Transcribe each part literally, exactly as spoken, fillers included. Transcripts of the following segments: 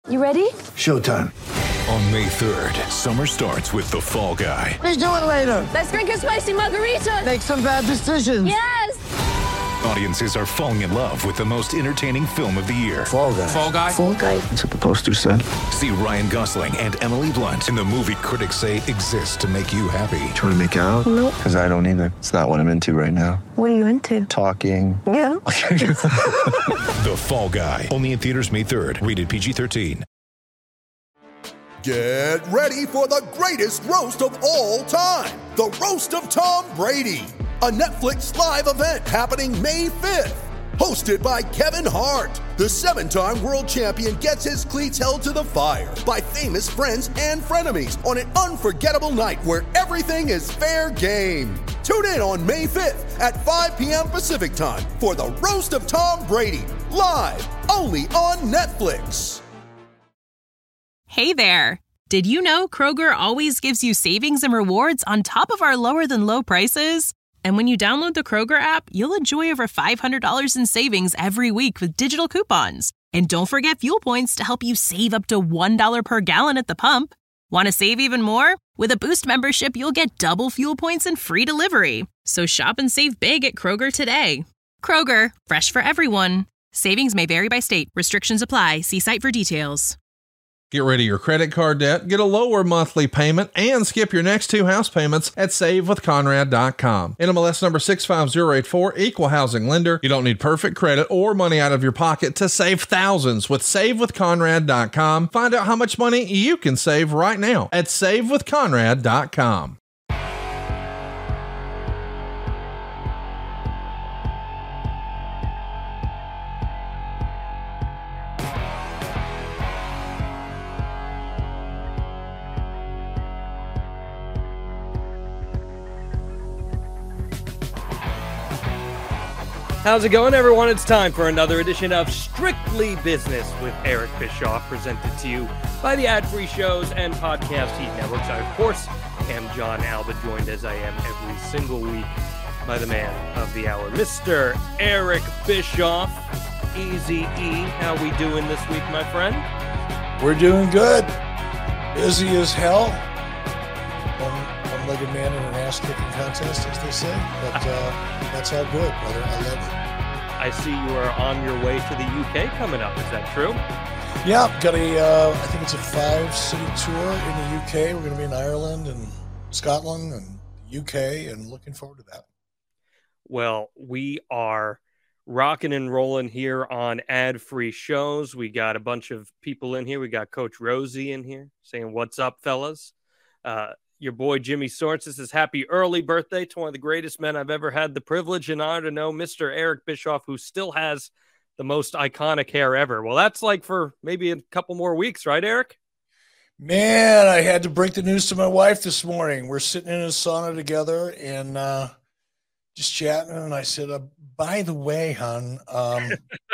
You ready? Showtime. On May third, summer starts with The Fall Guy. Let's do it later. Let's drink a spicy margarita. Make some bad decisions. Yes! Audiences are falling in love with the most entertaining film of the year. Fall Guy. Fall Guy? Fall guy. That's what the poster said. See Ryan Gosling and Emily Blunt in the movie critics say exists to make you happy. Trying to make it out? Nope. Because I don't either. It's not what I'm into right now. What are you into? Talking. Yeah. The Fall Guy. Only in theaters May third. Rated P G thirteen. Get ready for the greatest roast of all time. The Roast of Tom Brady. A Netflix live event happening May fifth. Hosted by Kevin Hart. The seven-time world champion gets his cleats held to the fire by famous friends and frenemies on an unforgettable night where everything is fair game. Tune in on May fifth at five p.m. Pacific time for the Roast of Tom Brady. Live only on Netflix. Hey there! Did you know Kroger always gives you savings and rewards on top of our lower-than-low prices? And when you download the Kroger app, you'll enjoy over five hundred dollars in savings every week with digital coupons. And don't forget fuel points to help you save up to one dollar per gallon at the pump. Want to save even more? With a Boost membership, you'll get double fuel points and free delivery. So shop and save big at Kroger today. Kroger, fresh for everyone. Savings may vary by state. Restrictions apply. See site for details. Get rid of your credit card debt, get a lower monthly payment, and skip your next two house payments at save with conrad dot com. N M L S number six five zero eight four, equal housing lender. You don't need perfect credit or money out of your pocket to save thousands with save with conrad dot com. Find out how much money you can save right now at save with conrad dot com. How's it going, everyone? It's time for another edition of Strictly Business with Eric Bischoff, presented to you by the Ad-Free Shows and Podcast Heat Networks. I, of course, am John Alba, joined as I am every single week by the man of the hour, Mister Eric Bischoff. Easy E, how we doing this week, my friend? We're doing good. Busy as hell. One, one-legged man in an ass-kicking contest, as they say. But uh, that's all good, brother. I love it. I see you are on your way to the U K coming up. Is that true? Yeah, got a, uh, I think it's a five-city tour in the U K. We're going to be in Ireland and Scotland and U K, and looking forward to that. Well, we are rocking and rolling here on Ad-Free Shows. We got a bunch of people in here. We got Coach Rosie in here saying, "What's up, fellas?" Uh, your boy Jimmy Sorts says, "Happy early birthday to one of the greatest men I've ever had the privilege and honor to know, Mister Eric Bischoff, who still has the most iconic hair ever." Well, that's like for maybe a couple more weeks, right, Eric? Man, I had to break the news to my wife this morning. We're sitting in a sauna together and uh, just chatting, and I said, uh, by the way, hon, um,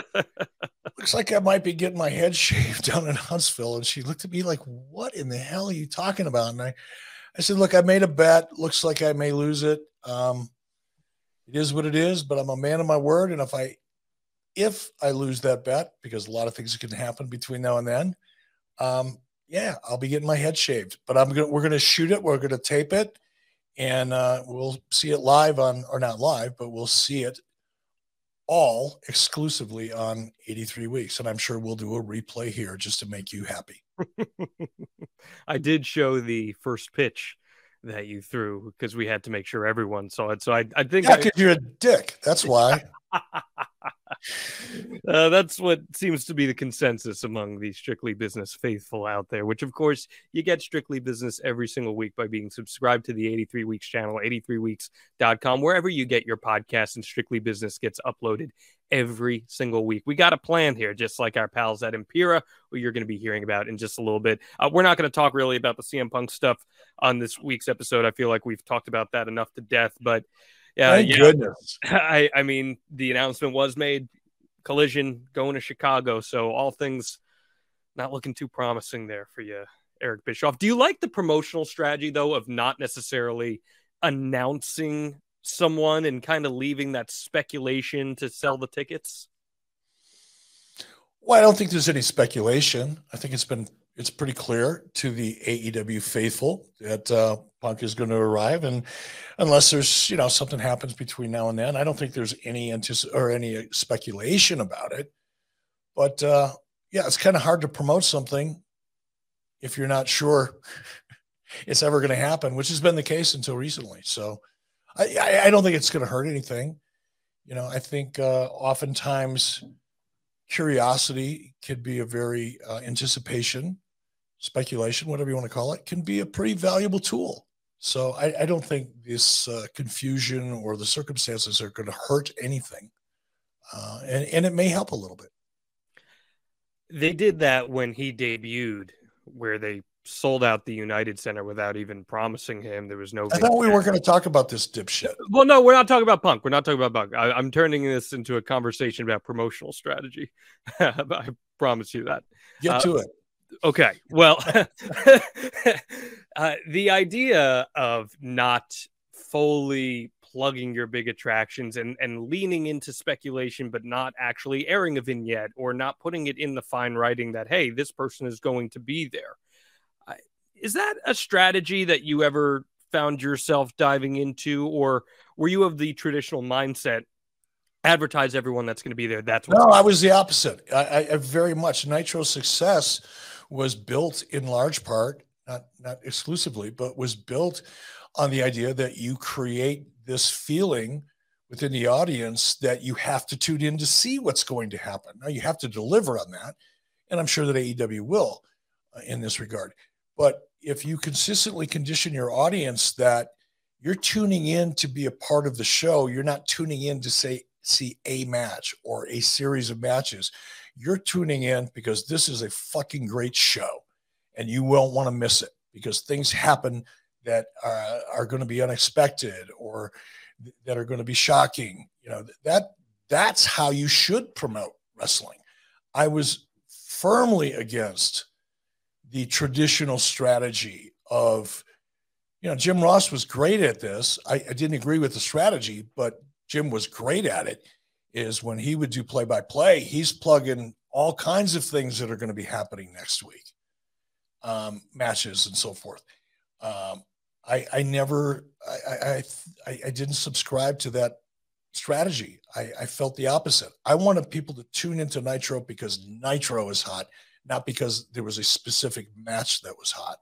looks like I might be getting my head shaved down in Huntsville. And she looked at me like, what in the hell are you talking about? And I, I said, look, I made a bet. Looks like I may lose it. Um, it is what it is, but I'm a man of my word. And if I, if I lose that bet, because a lot of things can happen between now and then, um, yeah, I'll be getting my head shaved, but I'm going to, we're going to shoot it. We're going to tape it, and uh, we'll see it live on, or not live, but we'll see it all exclusively on eighty-three weeks. And I'm sure we'll do a replay here just to make you happy. I did show the first pitch that you threw because we had to make sure everyone saw it. So I, I think yeah, I, you're a dick. That's why. uh, that's what seems to be the consensus among the Strictly Business faithful out there, which of course you get Strictly Business every single week by being subscribed to the eighty-three weeks channel, eighty-three weeks dot com, wherever you get your podcasts, and Strictly Business gets uploaded every single week. We got a plan here, just like our pals at Impera, who you're going to be hearing about in just a little bit. Uh, we're not going to talk really about the C M Punk stuff on this week's episode. I feel like we've talked about that enough to death, but yeah, Thank yeah goodness. I, I mean, the announcement was made, Collision going to Chicago, so all things not looking too promising there for you, Eric Bischoff. Do you like the promotional strategy, though, of not necessarily announcing someone and kind of leaving that speculation to sell the tickets? Well, I don't think there's any speculation. I think it's been it's pretty clear to the A E W faithful that uh, Punk is going to arrive, and unless there's you know something happens between now and then, I don't think there's any antici- or any speculation about it. But uh, yeah, it's kind of hard to promote something if you're not sure it's ever going to happen, which has been the case until recently. So I, I, I don't think it's going to hurt anything. You know, I think uh, oftentimes curiosity could be a very uh, anticipation, speculation, whatever you want to call it, can be a pretty valuable tool. So I, I don't think this uh, confusion or the circumstances are going to hurt anything. Uh, and, and it may help a little bit. They did that when he debuted, where they sold out the United Center without even promising him. There was no. I thought we weren't going to talk about this dipshit. Well, no, we're not talking about Punk. We're not talking about Punk. I, I'm turning this into a conversation about promotional strategy. I promise you that. Get uh, to it. Okay. Well, uh, the idea of not fully plugging your big attractions and, and leaning into speculation, but not actually airing a vignette or not putting it in the fine writing that, hey, this person is going to be there. Uh, is that a strategy that you ever found yourself diving into, or were you of the traditional mindset, advertise everyone that's going to be there? That's what no, I was the opposite. I, I, I very much Nitro's success was built in large part, not, not exclusively, but was built on the idea that you create this feeling within the audience that you have to tune in to see what's going to happen. Now you have to deliver on that. And I'm sure that A E W will uh, in this regard. But if you consistently condition your audience that you're tuning in to be a part of the show, you're not tuning in to say, see a match or a series of matches. You're tuning in because this is a fucking great show and you won't want to miss it because things happen that uh, are going to be unexpected or th- that are going to be shocking. You know, that that's how you should promote wrestling. I was firmly against the traditional strategy of, you know, Jim Ross was great at this. I, I didn't agree with the strategy, but Jim was great at it, is when he would do play-by-play, he's plugging all kinds of things that are going to be happening next week, um, matches and so forth. Um, I, I never, I, I, I didn't subscribe to that strategy. I, I felt the opposite. I wanted people to tune into Nitro because Nitro is hot, not because there was a specific match that was hot.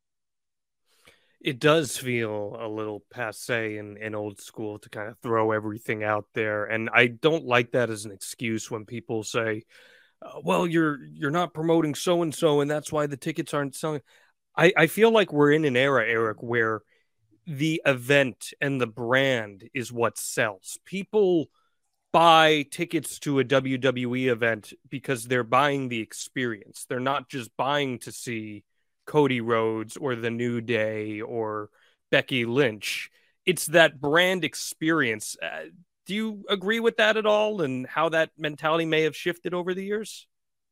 It does feel a little passe and, and old school to kind of throw everything out there. And I don't like that as an excuse when people say, uh, well, you're, you're not promoting so-and-so and that's why the tickets aren't selling. I, I feel like we're in an era, Eric, where the event and the brand is what sells. People buy tickets to a W W E event because they're buying the experience. They're not just buying to see Cody Rhodes or The New Day or Becky Lynch. It's that brand experience. Uh, do you agree with that at all and how that mentality may have shifted over the years?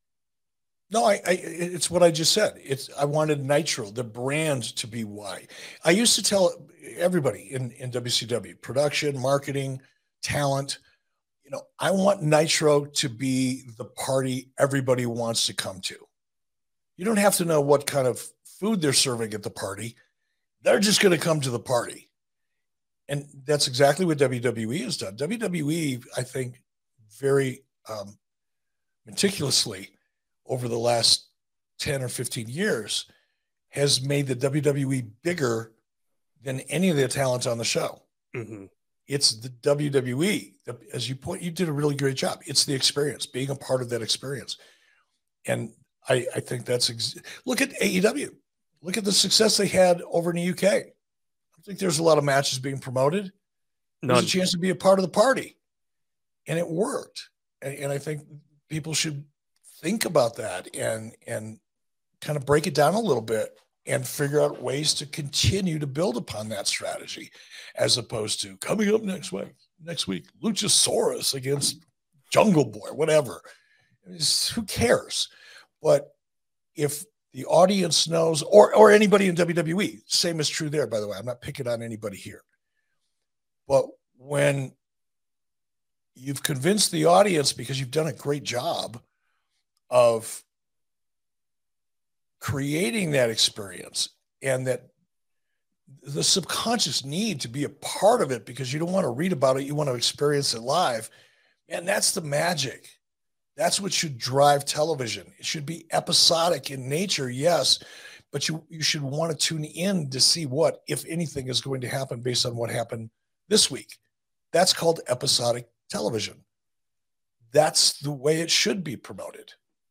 No, I, I, it's what I just said. It's, I wanted Nitro, the brand, to be why. I used to tell everybody in, in W C W, production, marketing, talent, you know, I want Nitro to be the party everybody wants to come to. You don't have to know what kind of food they're serving at the party. They're just going to come to the party. And that's exactly what W W E has done. W W E, I think, very um, meticulously over the last ten or fifteen years has made the W W E bigger than any of the talent on the show. Mm-hmm. It's the W W E. As you point, you did a really great job. It's the experience, being a part of that experience. And I, I think that's, ex- look at A E W. Look at the success they had over in the U K. I think there's a lot of matches being promoted. There's a chance to be a part of the party. And it worked. And, and I think people should think about that and, and kind of break it down a little bit and figure out ways to continue to build upon that strategy, as opposed to coming up next week, next week, Luchasaurus against Jungle Boy, whatever. It's, who cares? But if the audience knows, or or anybody in W W E, same is true there, by the way. I'm not picking on anybody here. But when you've convinced the audience because you've done a great job of creating that experience, and that the subconscious need to be a part of it because you don't want to read about it. You want to experience it live. And that's the magic. That's what should drive television. It should be episodic in nature, yes, but you, you should want to tune in to see what, if anything, is going to happen based on what happened this week. That's called episodic television. That's the way it should be promoted.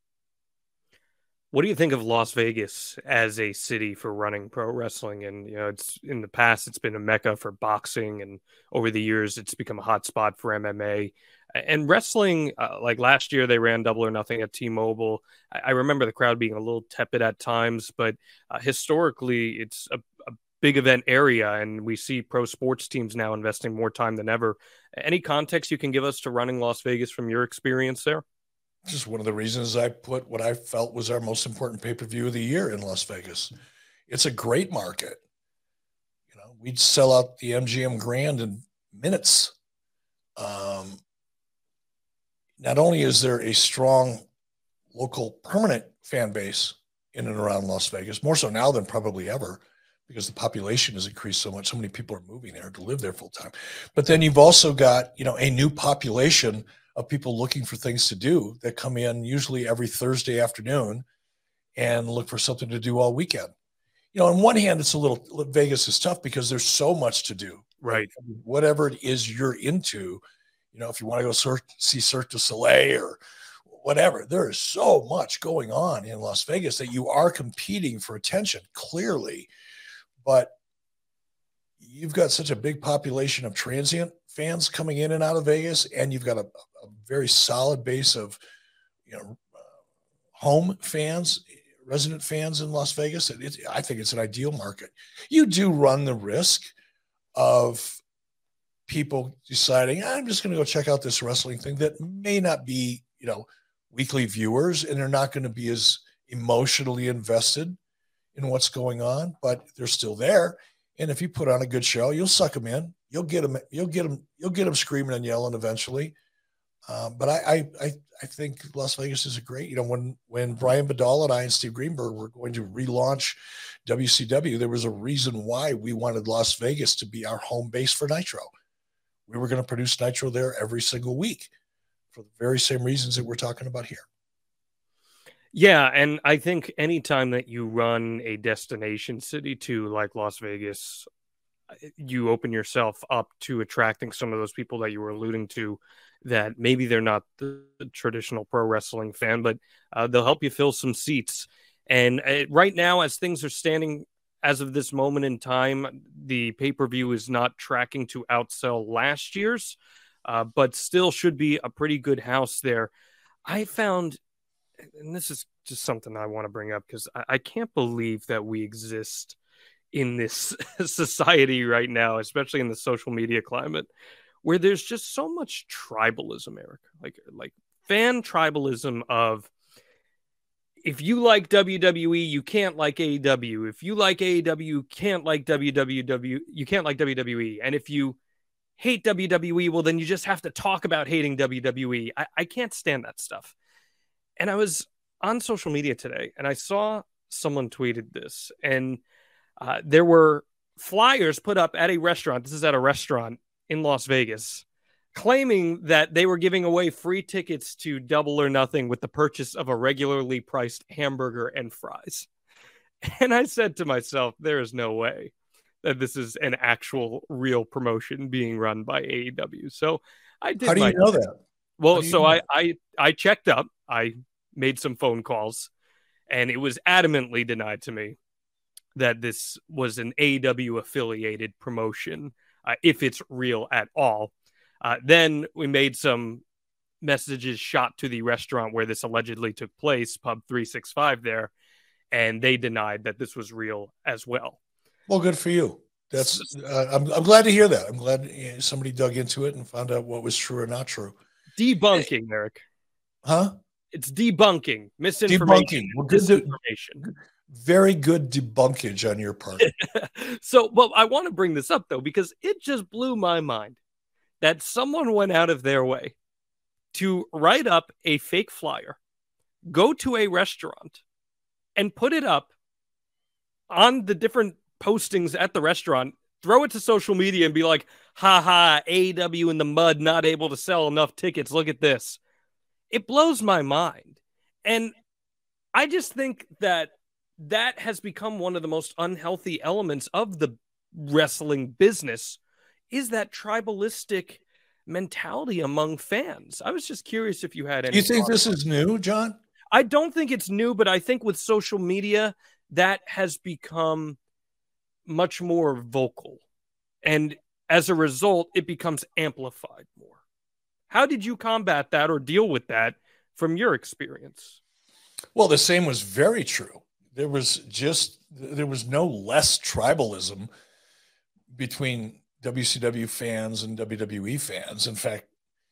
What do you think of Las Vegas as a city for running pro wrestling? And, you know, it's in the past, it's been a mecca for boxing, and over the years, it's become a hot spot for M M A and wrestling. Uh, like last year, they ran Double or Nothing at T-Mobile. I, I remember the crowd being a little tepid at times, but uh, historically, it's a, a big event area, and we see pro sports teams now investing more time than ever. Any context you can give us to running Las Vegas from your experience there? Just one of the reasons I put what I felt was our most important pay-per-view of the year in Las Vegas. It's a great market. You know, we'd sell out the M G M Grand in minutes. Um, not only is there a strong local permanent fan base in and around Las Vegas, more so now than probably ever, because the population has increased so much. So many people are moving there to live there full time. But then you've also got, you know, a new population of people looking for things to do that come in usually every Thursday afternoon and look for something to do all weekend. You know, on one hand, it's a little, Vegas is tough because there's so much to do. Right. Whatever it is you're into, you know, if you want to go Cir- see Cirque du Soleil or whatever, there is so much going on in Las Vegas that you are competing for attention, clearly. But you've got such a big population of transient fans coming in and out of Vegas, and you've got a, a very solid base of, you know, uh, home fans, resident fans in Las Vegas. It, it, I think it's an ideal market. You do run the risk of people deciding, I'm just going to go check out this wrestling thing that may not be, you know, weekly viewers, and they're not going to be as emotionally invested in what's going on, but they're still there. And if you put on a good show, you'll suck them in. You'll get them. You'll get them. You'll get them screaming and yelling eventually. Um, but I, I, I think Las Vegas is a great. You know, when when Brian Badal and I and Steve Greenberg were going to relaunch W C W, there was a reason why we wanted Las Vegas to be our home base for Nitro. We were going to produce Nitro there every single week for the very same reasons that we're talking about here. Yeah, and I think anytime that you run a destination city to like Las Vegas, you open yourself up to attracting some of those people that you were alluding to, that maybe they're not the, the traditional pro wrestling fan, but uh, they'll help you fill some seats. And uh, right now, as things are standing as of this moment in time, the pay-per-view is not tracking to outsell last year's, uh, but still should be a pretty good house there. I found, and this is just something I want to bring up because I, I can't believe that we exist in this society right now, especially in the social media climate, where there's just so much tribalism, Eric, like, like fan tribalism of, if you like W W E, you can't like A E W. If you like A E W, you can't like W W E. You can't like W W E. And if you hate W W E, well, then you just have to talk about hating W W E. I, I can't stand that stuff. And I was on social media today, and I saw someone tweeted this, and uh, there were flyers put up at a restaurant. This is at a restaurant in Las Vegas, claiming that they were giving away free tickets to Double or Nothing with the purchase of a regularly priced hamburger and fries. And I said to myself, there is no way that this is an actual real promotion being run by A E W. So I did. How do you my know that? Well, so know? I, I I checked up. I made some phone calls, and it was adamantly denied to me that this was an A E W affiliated promotion, uh, if it's real at all. Uh, then we made some messages shot to the restaurant where this allegedly took place, Pub three sixty-five there, and they denied that this was real as well. Well, good for you. That's uh, I'm I'm glad to hear that. I'm glad somebody dug into it and found out what was true or not true. Debunking, Eric. Huh? It's debunking, misinformation, Debunking. Well, good, disinformation. Very good debunkage on your part. So, well, I want to bring this up, though, because it just blew my mind that someone went out of their way to write up a fake flyer go to a restaurant and put it up on the different postings at the restaurant, throw it to social media and be like, ha ha, A E W in the mud, not able to sell enough tickets. Look at this. It blows my mind. And I just think that that has become one of the most unhealthy elements of the wrestling business, is that tribalistic mentality among fans. I was just curious if you had any. You think this is new, John? I don't think it's new, but I think with social media, that has become much more vocal. And as a result, it becomes amplified more. How did you combat that or deal with that from your experience? Well, the same was very true. There was just, there was no less tribalism between W C W fans and W W E fans. In fact,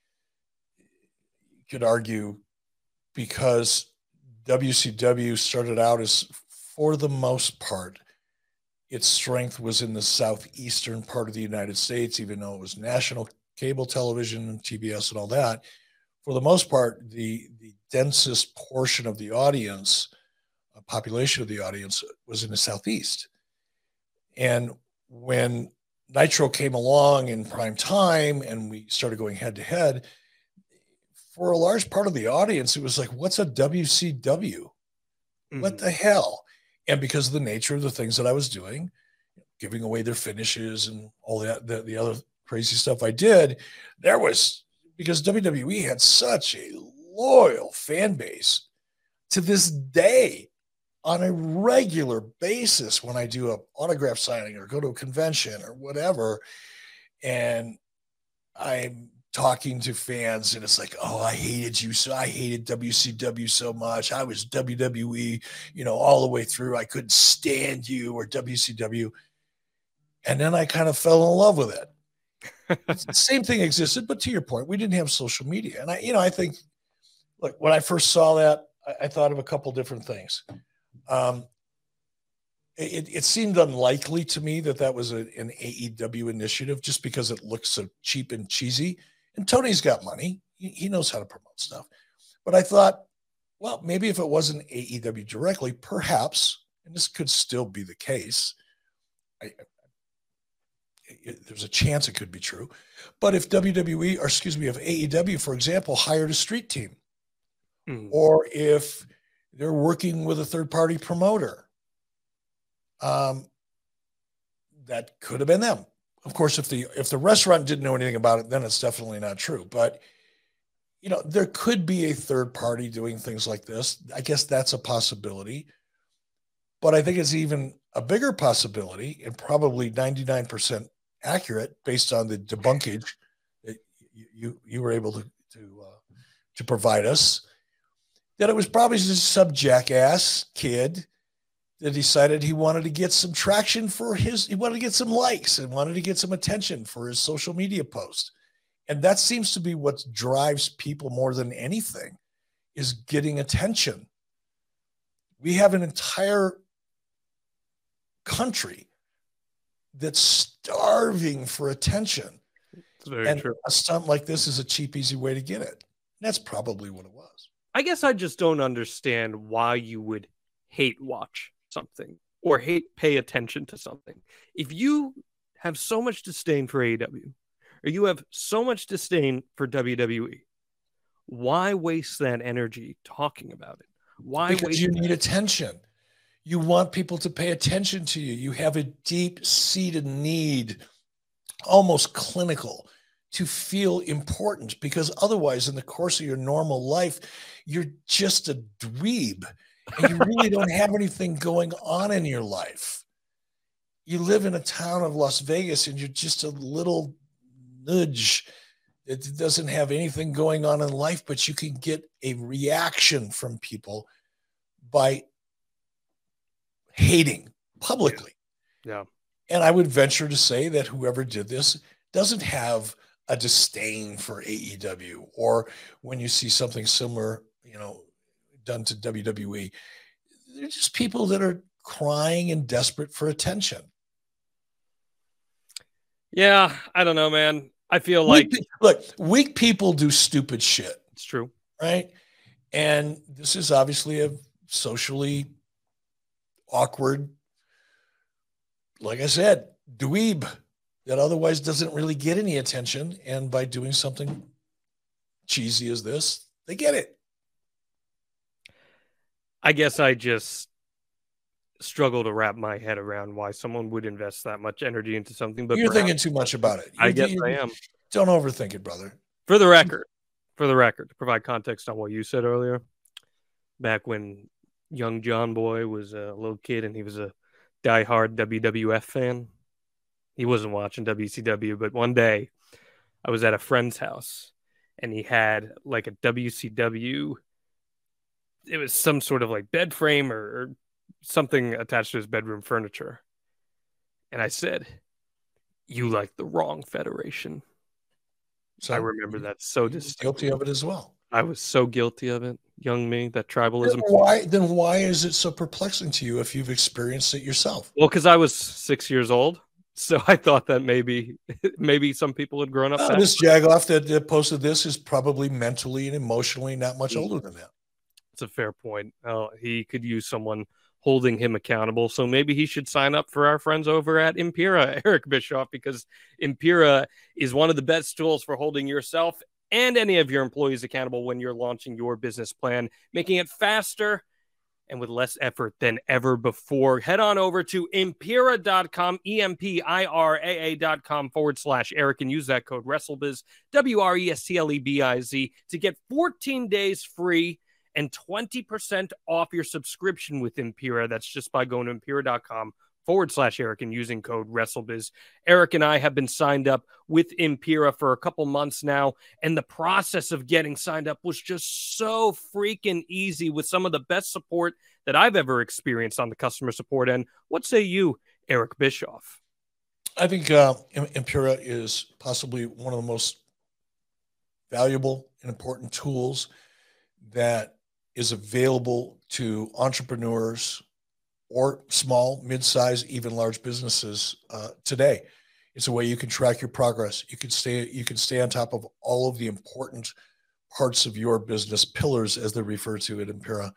you could argue because W C W started out as, for the most part, its strength was in the southeastern part of the United States, even though it was national cable television and T B S and all that. For the most part, the, the densest portion of the audience, uh, population of the audience, was in the Southeast. And when Nitro came along in prime time and we started going head to head, for a large part of the audience, it was like, what's a W C W? Mm-hmm. What the hell? And because of the nature of the things that I was doing, giving away their finishes and all that, the, the other crazy stuff I did, there was, because W W E had such a loyal fan base to this day, on a regular basis, when I do an autograph signing or go to a convention or whatever, and I'm talking to fans and it's like, oh, I hated you. So I hated W C W so much. I was W W E, you know, all the way through. I couldn't stand you, or W C W. And then I kind of fell in love with it. The same thing existed, but to your point, we didn't have social media. And I, you know, I think, look, when I first saw that, I, I thought of a couple different things. Um, it, it seemed unlikely to me that that was a, an A E W initiative, just because it looks so cheap and cheesy. And Tony's got money. He, he knows how to promote stuff. But I thought, well, maybe if it wasn't A E W directly, perhaps, and this could still be the case, I, it, there's a chance it could be true. But if W W E, or excuse me, if A E W, for example, hired a street team, mm. or if they're working with a third-party promoter, um, that could have been them. Of course, if the if the restaurant didn't know anything about it, then it's definitely not true. But, you know, there could be a third party doing things like this. I guess that's a possibility. But I think it's even a bigger possibility, and probably ninety-nine percent accurate based on the debunkage that you you, you were able to to, uh, to provide us, that it was probably just some jackass kid that decided he wanted to get some traction for his, he wanted to get some likes and wanted to get some attention for his social media post. And that seems to be what drives people more than anything, is getting attention. We have an entire country that's starving for attention. It's very and true. A stunt like this is a cheap, easy way to get it. And that's probably what it was. I guess I just don't understand why you would hate watch something or hate pay attention to something. If you have so much disdain for A E W, or you have so much disdain for W W E, why waste that energy talking about it? Why? Because waste you that? need attention. You want people to pay attention to you. You have a deep-seated need, almost clinical, to feel important, because otherwise, in the course of your normal life, you're just a dweeb. And you really don't have anything going on in your life. You live in a town of Las Vegas and you're just a little nudge that doesn't have anything going on in life, but you can get a reaction from people by hating publicly. Yeah. And I would venture to say that whoever did this doesn't have a disdain for A E W, or when you see something similar, you know, done to W W E, they're just people that are crying and desperate for attention. Yeah, I don't know, man. I feel like weak, look, weak people do stupid shit. It's true, right? And this is obviously a socially awkward, like I said, dweeb that otherwise doesn't really get any attention. And by doing something cheesy as this, they get it. I guess I just struggle to wrap my head around why someone would invest that much energy into something. But you're perhaps, thinking too much about it. You, I guess you, I am. Don't overthink it, brother. For the record, for the record, to provide context on what you said earlier, back when young John Boy was a little kid and he was a diehard W W F fan, he wasn't watching W C W, but one day I was at a friend's house and he had like a W C W. It was some sort of like bed frame or, or something attached to his bedroom furniture. And I said, "You like the wrong federation." So I remember that so distinctly. Guilty of it as well. I was so guilty of it, young me, that tribalism. Then why, then why is it so perplexing to you if you've experienced it yourself? Well, because I was six years old. So I thought that maybe maybe some people had grown up. Uh, this jagoff that, that posted this is probably mentally and emotionally not much older than that. It's a fair point. Uh, he could use someone holding him accountable. So maybe he should sign up for our friends over at Impera, Eric Bischoff, because Impera is one of the best tools for holding yourself and any of your employees accountable when you're launching your business plan, making it faster and with less effort than ever before. Head on over to Impera dot com, E M P I R A A dot com forward slash Eric, and use that code WrestleBiz, W R E S T L E B I Z, to get fourteen days free and twenty percent off your subscription with Impera. That's just by going to Impera dot com forward slash Eric and using code WrestleBiz. Eric and I have been signed up with Impera for a couple months now, and the process of getting signed up was just so freaking easy with some of the best support that I've ever experienced on the customer support end. What say you, Eric Bischoff? I think uh, Impera is possibly one of the most valuable and important tools that is available to entrepreneurs or small, mid-size, even large businesses uh, today. It's a way you can track your progress. You can stay, you can stay on top of all of the important parts of your business, pillars as they're referred to at Impera.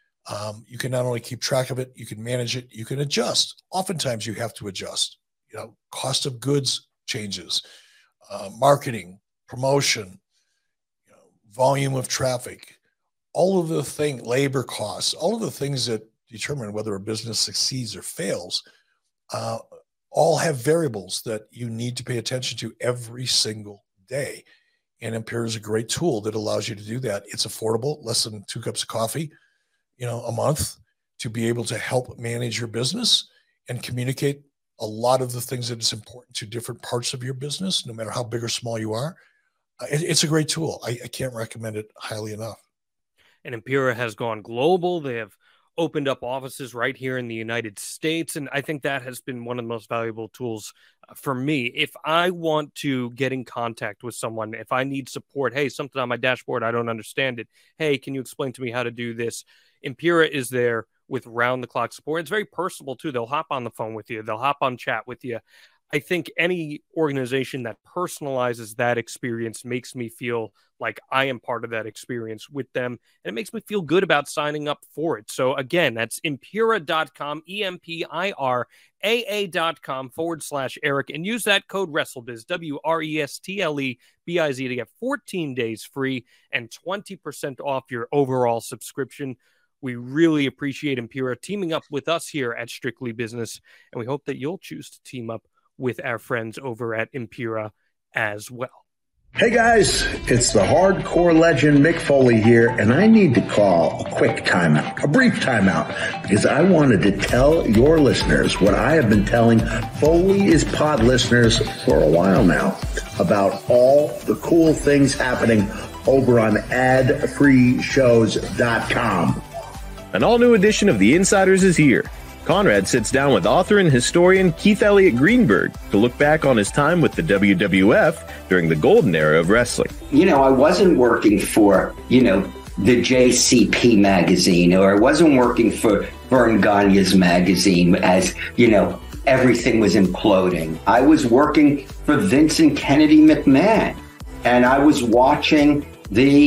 Um, you can not only keep track of it, you can manage it, you can adjust. Oftentimes you have to adjust. You know, cost of goods changes, uh, marketing, promotion, you know, volume of traffic, all of the thing, labor costs, all of the things that determine whether a business succeeds or fails, uh, all have variables that you need to pay attention to every single day. And Impera is a great tool that allows you to do that. It's affordable, less than two cups of coffee, you know, a month, to be able to help manage your business and communicate a lot of the things that is important to different parts of your business, no matter how big or small you are. Uh, it, it's a great tool. I, I can't recommend it highly enough. And Impera has gone global. They have opened up offices right here in the United States. And I think that has been one of the most valuable tools for me. If I want to get in contact with someone, if I need support, hey, something on my dashboard, I don't understand it. Hey, can you explain to me how to do this? Impera is there with round-the-clock support. It's very personable, too. They'll hop on the phone with you. They'll hop on chat with you. I think any organization that personalizes that experience makes me feel like I am part of that experience with them, and it makes me feel good about signing up for it. So again, that's Impera dot com, E M P I R A A dot com forward slash Eric, and use that code WrestleBiz, W R E S T L E B I Z, to get fourteen days free and twenty percent off your overall subscription. We really appreciate Impera teaming up with us here at Strictly Business, and we hope that you'll choose to team up with our friends over at Impera as well. Hey guys, it's the hardcore legend Mick Foley here, and I need to call a quick timeout, a brief timeout, because I wanted to tell your listeners what I have been telling Foley is Pod listeners for a while now about all the cool things happening over on ad free shows dot com. An all-new edition of The Insiders is here. Conrad sits down with author and historian Keith Elliott Greenberg to look back on his time with the W W F during the golden era of wrestling. You know, I wasn't working for, you know, the J C P magazine, or I wasn't working for Vern Gagne's magazine as, you know, everything was imploding. I was working for Vincent Kennedy McMahon, and I was watching the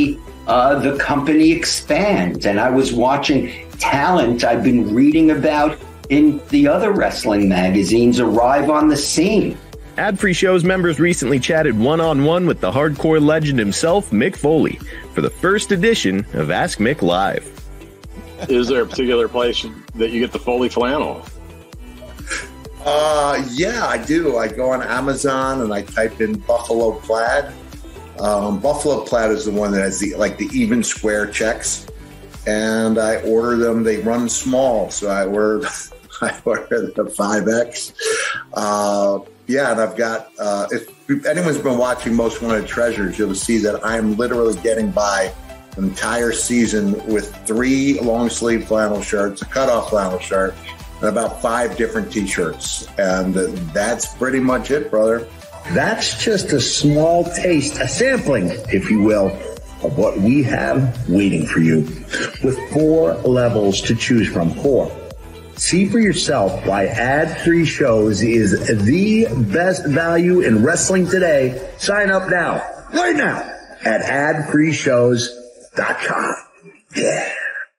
uh, the company expands. And I was watching talent I've been reading about in the other wrestling magazines arrive on the scene. Ad-free shows members recently chatted one-on-one with the hardcore legend himself, Mick Foley, for the first edition of Ask Mick Live. Is there a particular place that you get the Foley flannel? Uh, yeah, I do. I go on Amazon and I type in Buffalo Plaid. Um, Buffalo Plaid is the one that has the like the even square checks, and I order them. They run small, so I order I order the five X. Uh, yeah, and I've got. Uh, if anyone's been watching Most Wanted Treasures, you'll see that I'm literally getting by an entire season with three long sleeve flannel shirts, a cutoff flannel shirt, and about five different T-shirts. And that's pretty much it, brother. That's just a small taste, a sampling, if you will, of what we have waiting for you. With four levels to choose from. Four. See for yourself why ad-free shows is the best value in wrestling today. Sign up now, right now, at ad free shows dot com. Yeah.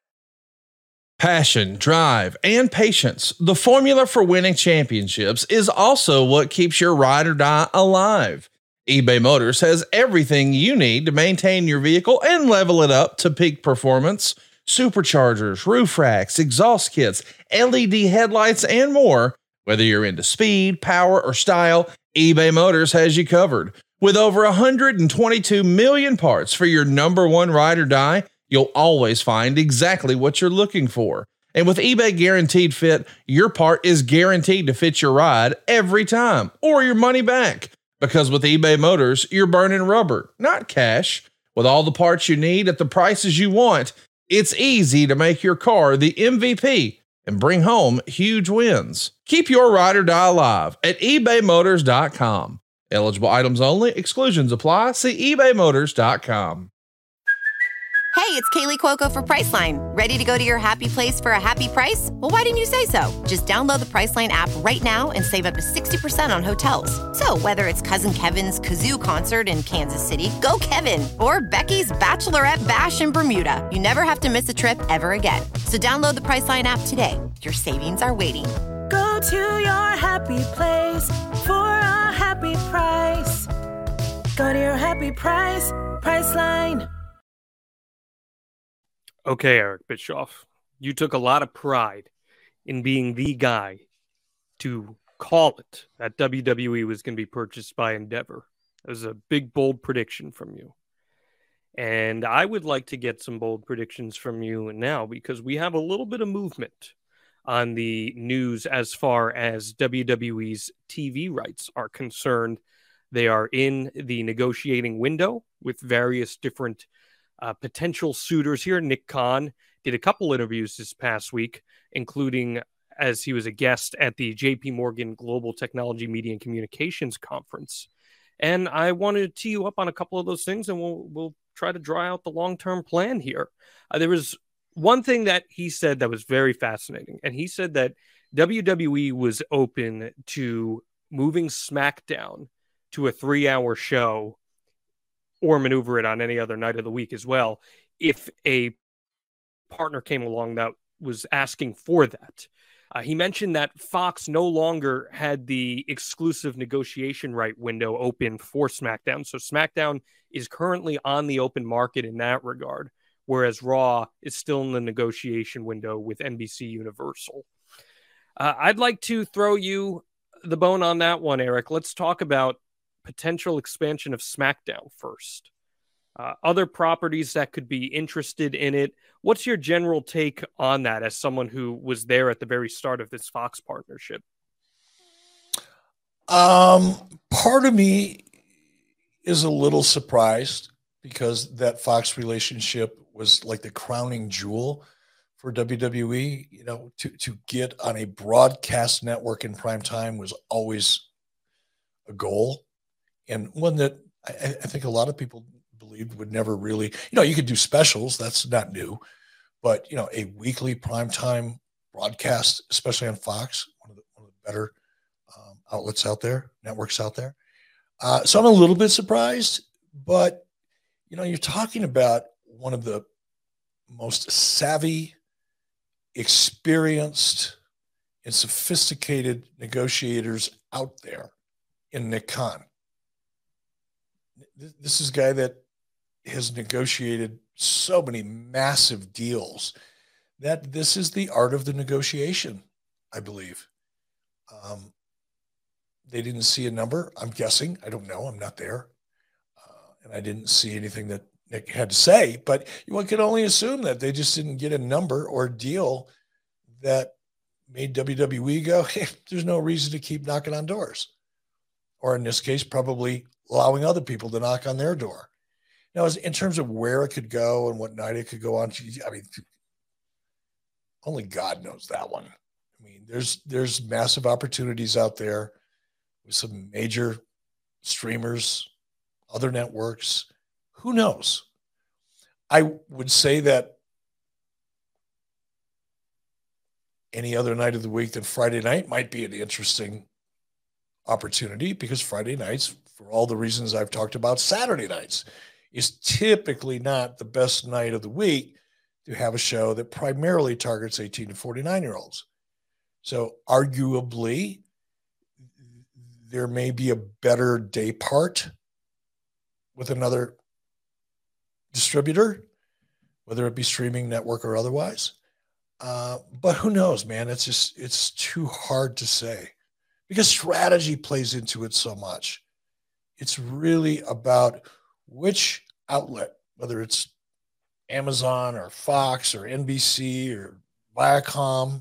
Passion, drive, and patience. The formula for winning championships is also what keeps your ride or die alive. eBay Motors has everything you need to maintain your vehicle and level it up to peak performance. Superchargers, roof racks, exhaust kits, L E D headlights, and more. Whether you're into speed, power, or style, eBay Motors has you covered. With over one hundred twenty-two million parts for your number one ride or die, you'll always find exactly what you're looking for. And with eBay Guaranteed Fit, your part is guaranteed to fit your ride every time, or your money back. Because with eBay Motors, you're burning rubber, not cash. With all the parts you need at the prices you want, it's easy to make your car the M V P and bring home huge wins. Keep your ride or die alive at ebay motors dot com. Eligible items only. Exclusions apply. See ebay motors dot com. Hey, it's Kaylee Cuoco for Priceline. Ready to go to your happy place for a happy price? Well, why didn't you say so? Just download the Priceline app right now and save up to sixty percent on hotels. So whether it's Cousin Kevin's Kazoo Concert in Kansas City, go Kevin, or Becky's Bachelorette Bash in Bermuda, you never have to miss a trip ever again. So download the Priceline app today. Your savings are waiting. Go to your happy place for a happy price. Go to your happy price, Priceline. Okay, Eric Bischoff, you took a lot of pride in being the guy to call it that W W E was going to be purchased by Endeavor. It was a big, bold prediction from you. And I would like to get some bold predictions from you now because we have a little bit of movement on the news as far as W W E's T V rights are concerned. They are in the negotiating window with various different Uh, potential suitors here. Nick Khan did a couple interviews this past week, including as he was a guest at the J P Morgan Global Technology Media and Communications Conference. And I wanted to tee you up on a couple of those things, and we'll we'll try to draw out the long-term plan here. Uh, there was one thing that he said that was very fascinating, and he said that W W E was open to moving SmackDown to a three-hour show or maneuver it on any other night of the week as well, if a partner came along that was asking for that. Uh, he mentioned that Fox no longer had the exclusive negotiation right window open for SmackDown. So SmackDown is currently on the open market in that regard, whereas Raw is still in the negotiation window with N B C Universal. Uh, I'd like to throw you the bone on that one, Eric. Let's talk about potential expansion of SmackDown first. Uh, other properties that could be interested in it. What's your general take on that as someone who was there at the very start of this Fox partnership? Um, part of me is a little surprised because that Fox relationship was like the crowning jewel for W W E. You know, to, to get on a broadcast network in prime time was always a goal. And one that I, I think a lot of people believed would never really, you know, you could do specials. That's not new. But, you know, a weekly primetime broadcast, especially on Fox, one of the, one of the better um, outlets out there, networks out there. Uh, so I'm a little bit surprised. But, you know, you're talking about one of the most savvy, experienced, and sophisticated negotiators out there in Nick Khan. This is a guy that has negotiated so many massive deals that this is the art of the negotiation, I believe. Um, they didn't see a number, I'm guessing. I don't know. I'm not there. Uh, and I didn't see anything that Nick had to say, but one can only assume that they just didn't get a number or a deal that made W W E go, hey, there's no reason to keep knocking on doors. Or in this case, probably allowing other people to knock on their door. Now, as in terms of where it could go and what night it could go on, I mean, only God knows that one. I mean, there's there's massive opportunities out there with some major streamers, other networks. Who knows? I would say that any other night of the week than Friday night might be an interesting opportunity, because Friday nights, for all the reasons I've talked about, Saturday nights is typically not the best night of the week to have a show that primarily targets eighteen to forty-nine year olds. So arguably there may be a better day part with another distributor, whether it be streaming network or otherwise. Uh, but who knows, man? It's just, it's too hard to say because strategy plays into it so much. It's really about which outlet, whether it's Amazon or Fox or N B C or Viacom.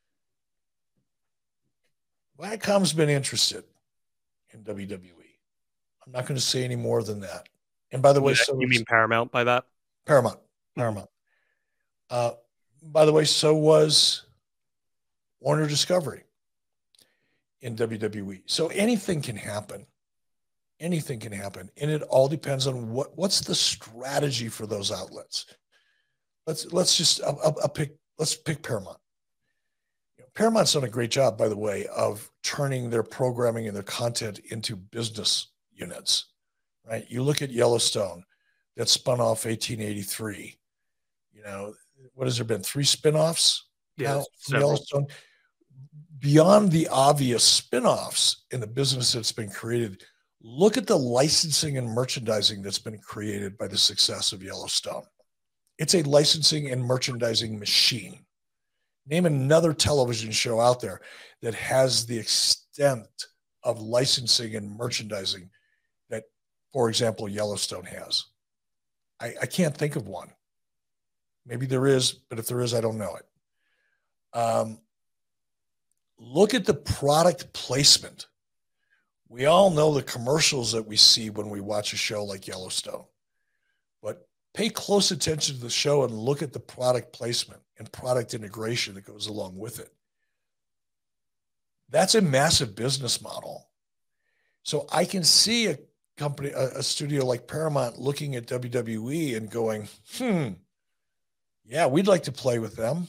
Viacom's been interested in W W E. I'm not going to say any more than that. And by the way, yeah, so you mean Paramount by that? Paramount, Paramount. Uh, by the way, so was Warner Discovery in W W E. So anything can happen. Anything can happen. And it all depends on what, what's the strategy for those outlets. Let's, let's just, I'll, I'll, I'll pick, let's pick Paramount. You know, Paramount's done a great job, by the way, of turning their programming and their content into business units, right? You look at Yellowstone that spun off eighteen eighty-three. You know, what has there been? Three spinoffs Yeah, now from Yellowstone. Beyond the obvious spinoffs in the business that's been created, look at the licensing and merchandising that's been created by the success of Yellowstone. It's a licensing and merchandising machine. Name another television show out there that has the extent of licensing and merchandising that, for example, Yellowstone has. I, I can't think of one. Maybe there is, but if there is, I don't know it. Um, look at the product placement. We all know the commercials that we see when we watch a show like Yellowstone, but pay close attention to the show and look at the product placement and product integration that goes along with it. That's a massive business model. So I can see a company, a, a studio like Paramount looking at W W E and going, hmm, yeah, we'd like to play with them.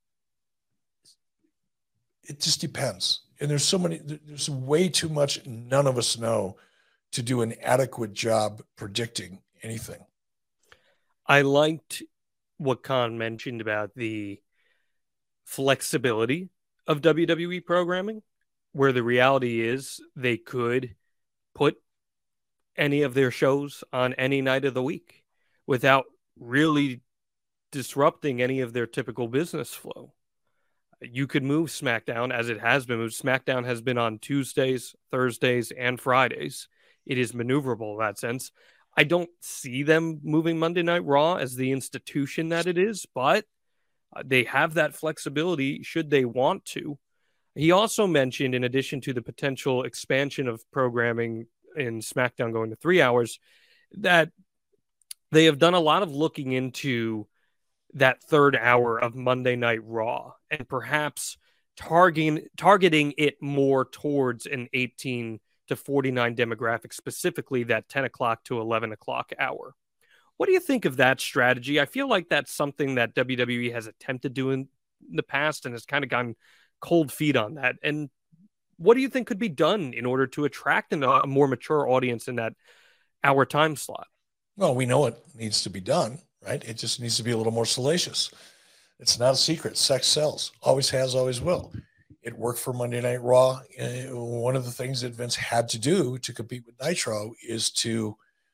It just depends. And there's so many, there's way too much none of us know to do an adequate job predicting anything. I liked what Khan mentioned about the flexibility of W W E programming, where the reality is they could put any of their shows on any night of the week without really disrupting any of their typical business flow. You could move SmackDown as it has been moved. SmackDown has been on Tuesdays, Thursdays, and Fridays. It is maneuverable in that sense. I don't see them moving Monday Night Raw as the institution that it is, but they have that flexibility should they want to. He also mentioned, in addition to the potential expansion of programming in SmackDown going to three hours, that they have done a lot of looking into that third hour of Monday Night Raw and perhaps targeting targeting it more towards an eighteen to forty-nine demographic, specifically that ten o'clock to eleven o'clock hour. What do you think of that strategy? I feel like that's something that W W E has attempted doing in the past and has kind of gotten cold feet on that. And what do you think could be done in order to attract a more mature audience in that hour time slot? Well, we know it needs to be done, right? It just needs to be a little more salacious. It's not a secret. Sex sells. Always has, always will. It worked for Monday Night Raw. Uh, one of the things that Vince had to do to compete with Nitro is to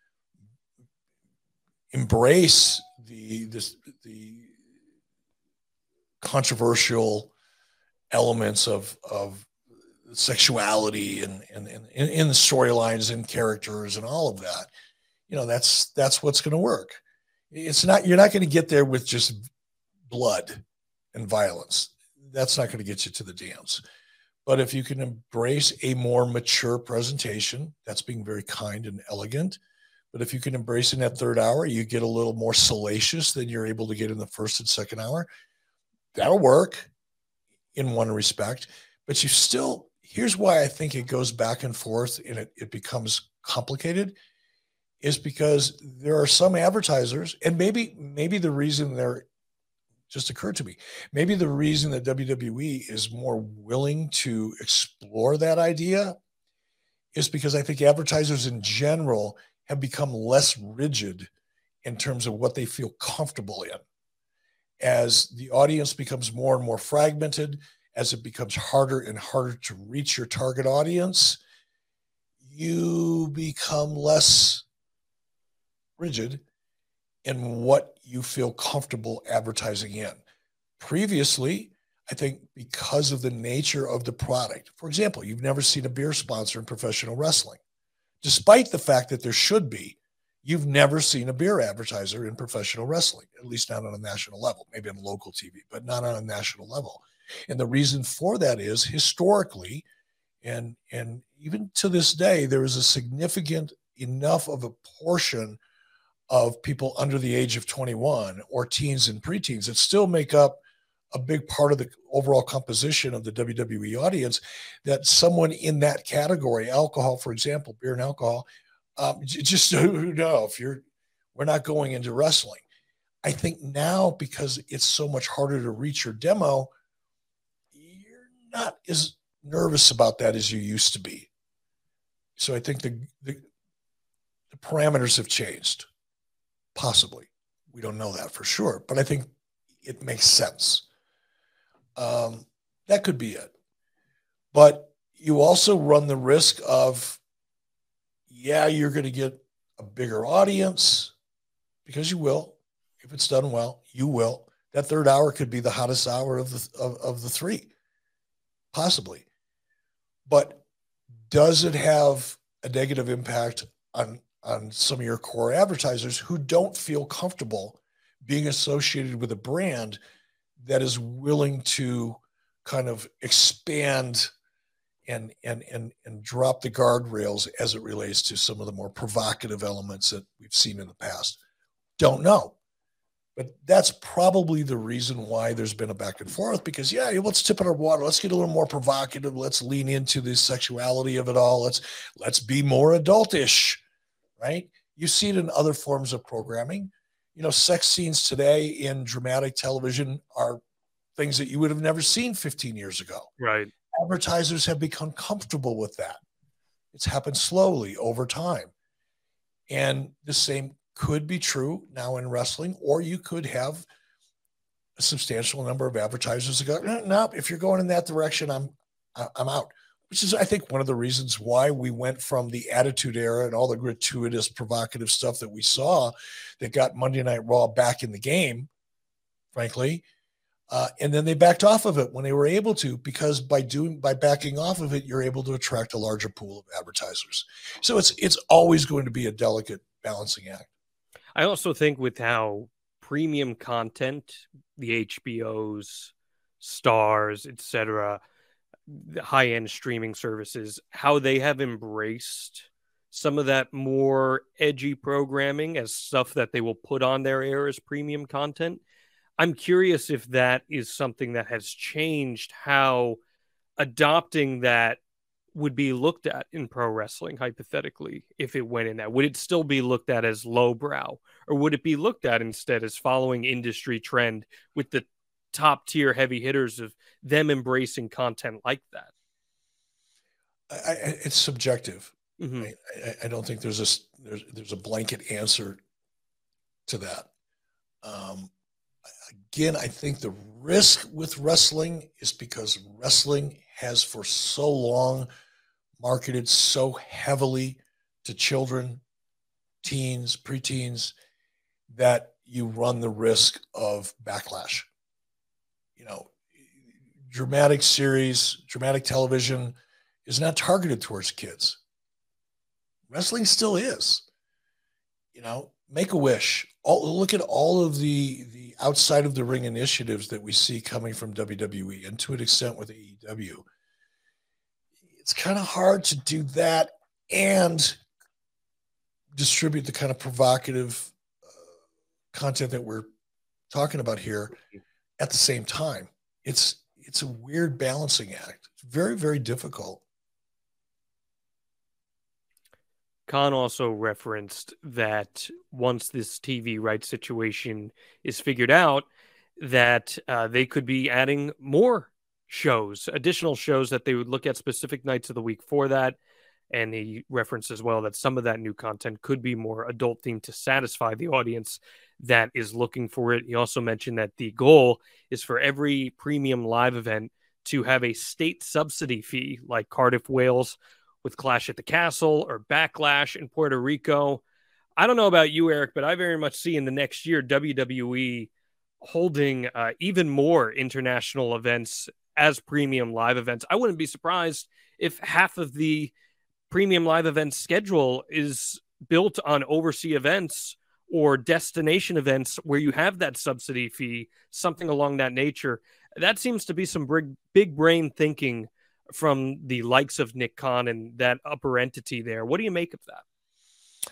embrace the this, the controversial elements of of sexuality and and, and in, in the storylines and characters and all of that. You know, that's that's what's going to work. It's not you're not going to get there with just blood and violence. That's not going to get you to the dance. But if you can embrace a more mature presentation, that's being very kind and elegant. But if you can embrace in that third hour, you get a little more salacious than you're able to get in the first and second hour. That'll work in one respect. But you still, here's why I think it goes back and forth and it, it becomes complicated, is because there are some advertisers, and maybe maybe the reason they're just occurred to me. Maybe the reason that W W E is more willing to explore that idea is because I think advertisers in general have become less rigid in terms of what they feel comfortable in. As the audience becomes more and more fragmented, as it becomes harder and harder to reach your target audience, you become less rigid in what you feel comfortable advertising in. Previously, I think because of the nature of the product, for example, you've never seen a beer sponsor in professional wrestling. Despite the fact that there should be, you've never seen a beer advertiser in professional wrestling, at least not on a national level, maybe on local T V, but not on a national level. And the reason for that is historically, and, and even to this day, there is a significant enough of a portion of people under the age of twenty-one or teens and preteens that still make up a big part of the overall composition of the W W E audience, that someone in that category, alcohol, for example, beer and alcohol, um, just who know if you're, we're not going into wrestling. I think now, because it's so much harder to reach your demo, you're not as nervous about that as you used to be. So I think the, the, the parameters have changed. Possibly. We don't know that for sure, but I think it makes sense. Um, that could be it. But you also run the risk of, yeah, you're going to get a bigger audience, because you will. If it's done well, you will. That third hour could be the hottest hour of the of, of the three, possibly. But does it have a negative impact on on some of your core advertisers who don't feel comfortable being associated with a brand that is willing to kind of expand and, and, and, and drop the guardrails as it relates to some of the more provocative elements that we've seen in the past? Don't know. But that's probably the reason why there's been a back and forth, because, yeah, let's tip it our water. Let's get a little more provocative. Let's lean into the sexuality of it all. Let's, let's be more adultish. Right? You see it in other forms of programming. You know, sex scenes today in dramatic television are things that you would have never seen fifteen years ago. Right. Advertisers have become comfortable with that. It's happened slowly over time. And the same could be true now in wrestling, or you could have a substantial number of advertisers that go, no, no, if you're going in that direction, I'm, I'm out. Which is, I think, one of the reasons why we went from the Attitude Era and all the gratuitous, provocative stuff that we saw that got Monday Night Raw back in the game, frankly. Uh, and then they backed off of it when they were able to, because by doing by backing off of it, you're able to attract a larger pool of advertisers. So it's it's always going to be a delicate balancing act. I also think with how premium content, the H B Os, Stars, et cetera, the high-end streaming services, how they have embraced some of that more edgy programming as stuff that they will put on their air as premium content. I'm curious if that is something that has changed how adopting that would be looked at in pro wrestling, hypothetically, if it went in that. Would it still be looked at as lowbrow, or would it be looked at instead as following industry trend with the top tier heavy hitters of them embracing content like that? I, I, it's subjective. Mm-hmm. I, I, I don't think there's a there's there's a blanket answer to that. Um, again, I think the risk with wrestling is because wrestling has for so long marketed so heavily to children, teens, preteens, that you run the risk of backlash. You know, dramatic series, dramatic television is not targeted towards kids. Wrestling still is. You know, Make-A-Wish. All, look at all of the, the outside of the ring initiatives that we see coming from W W E and to an extent with A E W. It's kind of hard to do that and distribute the kind of provocative uh, content that we're talking about here at the same time. It's it's a weird balancing act. It's very, very difficult. Khan also referenced that once this T V rights situation is figured out, that uh, they could be adding more shows, additional shows that they would look at specific nights of the week for that. And he referenced as well that some of that new content could be more adult themed to satisfy the audience that is looking for it. He also mentioned that the goal is for every premium live event to have a state subsidy fee, like Cardiff, Wales, with Clash at the Castle or Backlash in Puerto Rico. I don't know about you, Eric, but I very much see in the next year W W E holding uh, even more international events as premium live events. I wouldn't be surprised if half of the premium live event schedule is built on overseas events or destination events where you have that subsidy fee, something along that nature. That seems to be some big, big brain thinking from the likes of Nick Khan and that upper entity there. What do you make of that?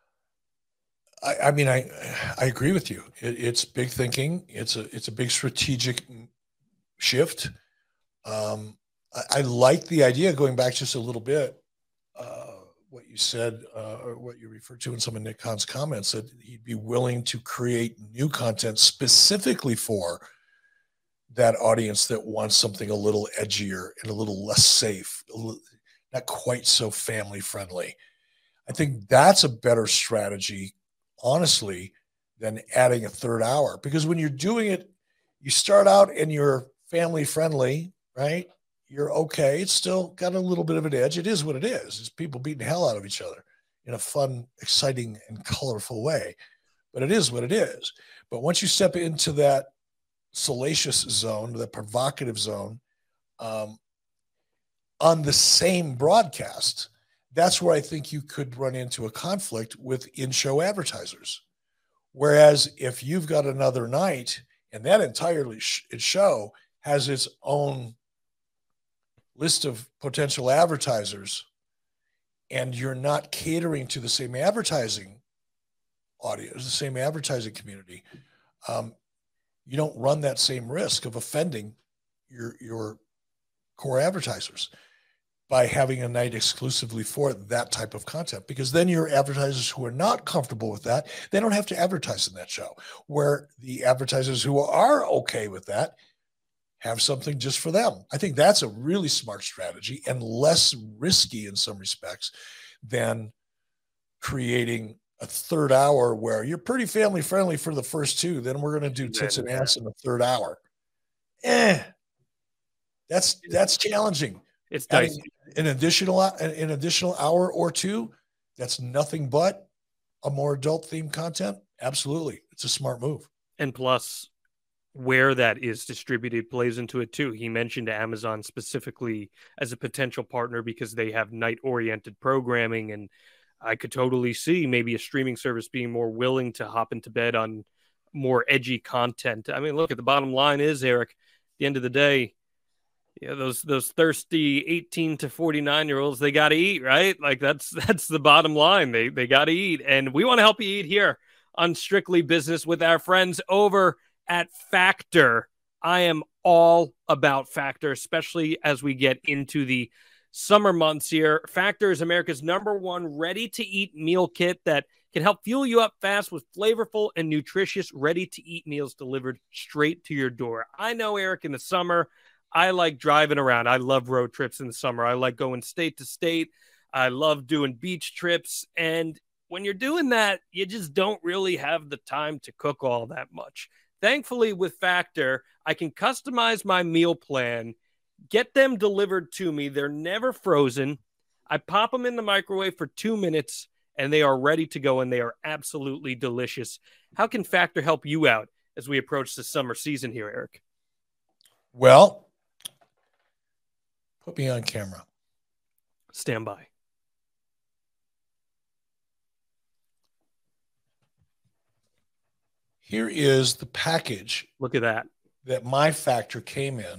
I, I mean, I I agree with you. It, it's big thinking. It's a it's a big strategic shift. Um, I, I like the idea, going back just a little bit, uh, what you said, uh, or what you referred to in some of Nick Khan's comments, that he'd be willing to create new content specifically for that audience that wants something a little edgier and a little less safe, a little, not quite so family friendly. I think that's a better strategy, honestly, than adding a third hour. Because when you're doing it, you start out and you're family friendly, right? You're okay. It's still got a little bit of an edge. It is what it is. It's people beating the hell out of each other in a fun, exciting, and colorful way. But it is what it is. But once you step into that salacious zone, the provocative zone, um, on the same broadcast, that's where I think you could run into a conflict with in-show advertisers. Whereas if you've got another night and that entire show has its own list of potential advertisers and you're not catering to the same advertising audience, the same advertising community, um, you don't run that same risk of offending your your core advertisers by having a night exclusively for that type of content, because then your advertisers who are not comfortable with that, they don't have to advertise in that show, where the advertisers who are okay with that have something just for them. I think that's a really smart strategy and less risky in some respects than creating a third hour where you're pretty family friendly for the first two. Then we're going to do tits and ass in the third hour. Eh, that's, that's challenging. It's Adding an additional, an additional hour or two. That's nothing but a more adult themed content. Absolutely. It's a smart move. And plus, where that is distributed plays into it too. He mentioned Amazon specifically as a potential partner because they have night oriented programming, and I could totally see maybe a streaming service being more willing to hop into bed on more edgy content. I mean, look, at the bottom line is, Eric, at the end of the day, yeah, those those thirsty eighteen to forty-nine year olds, they got to eat, right? Like that's that's the bottom line. They they got to eat, and we want to help you eat here on Strictly Business with our friends over at Factor. I am all about Factor, especially as we get into the summer months here. Factor is America's number one ready-to-eat meal kit that can help fuel you up fast with flavorful and nutritious ready-to-eat meals delivered straight to your door. I know, Eric, in the summer, I like driving around. I love road trips in the summer. I like going state to state. I love doing beach trips. And when you're doing that, you just don't really have the time to cook all that much. Thankfully, with Factor, I can customize my meal plan, get them delivered to me. They're never frozen. I pop them in the microwave for two minutes, and they are ready to go, and they are absolutely delicious. How can Factor help you out as we approach the summer season here, Eric? Well, put me on camera. Stand by. Here is the package. Look at that. That my Factor came in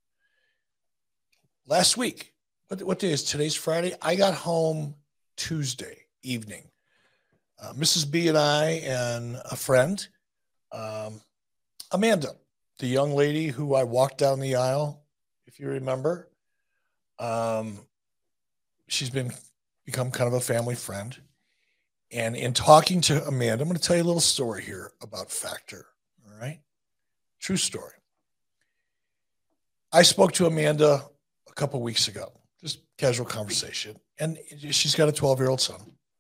last week. What, what day is today's Friday? I got home Tuesday evening. Uh, Missus B and I and a friend, um, Amanda, the young lady who I walked down the aisle, if you remember. Um, she's been become kind of a family friend. And in talking to Amanda, I'm going to tell you a little story here about Factor. All right. True story. I spoke to Amanda a couple weeks ago, just casual conversation. And she's got a twelve-year-old son.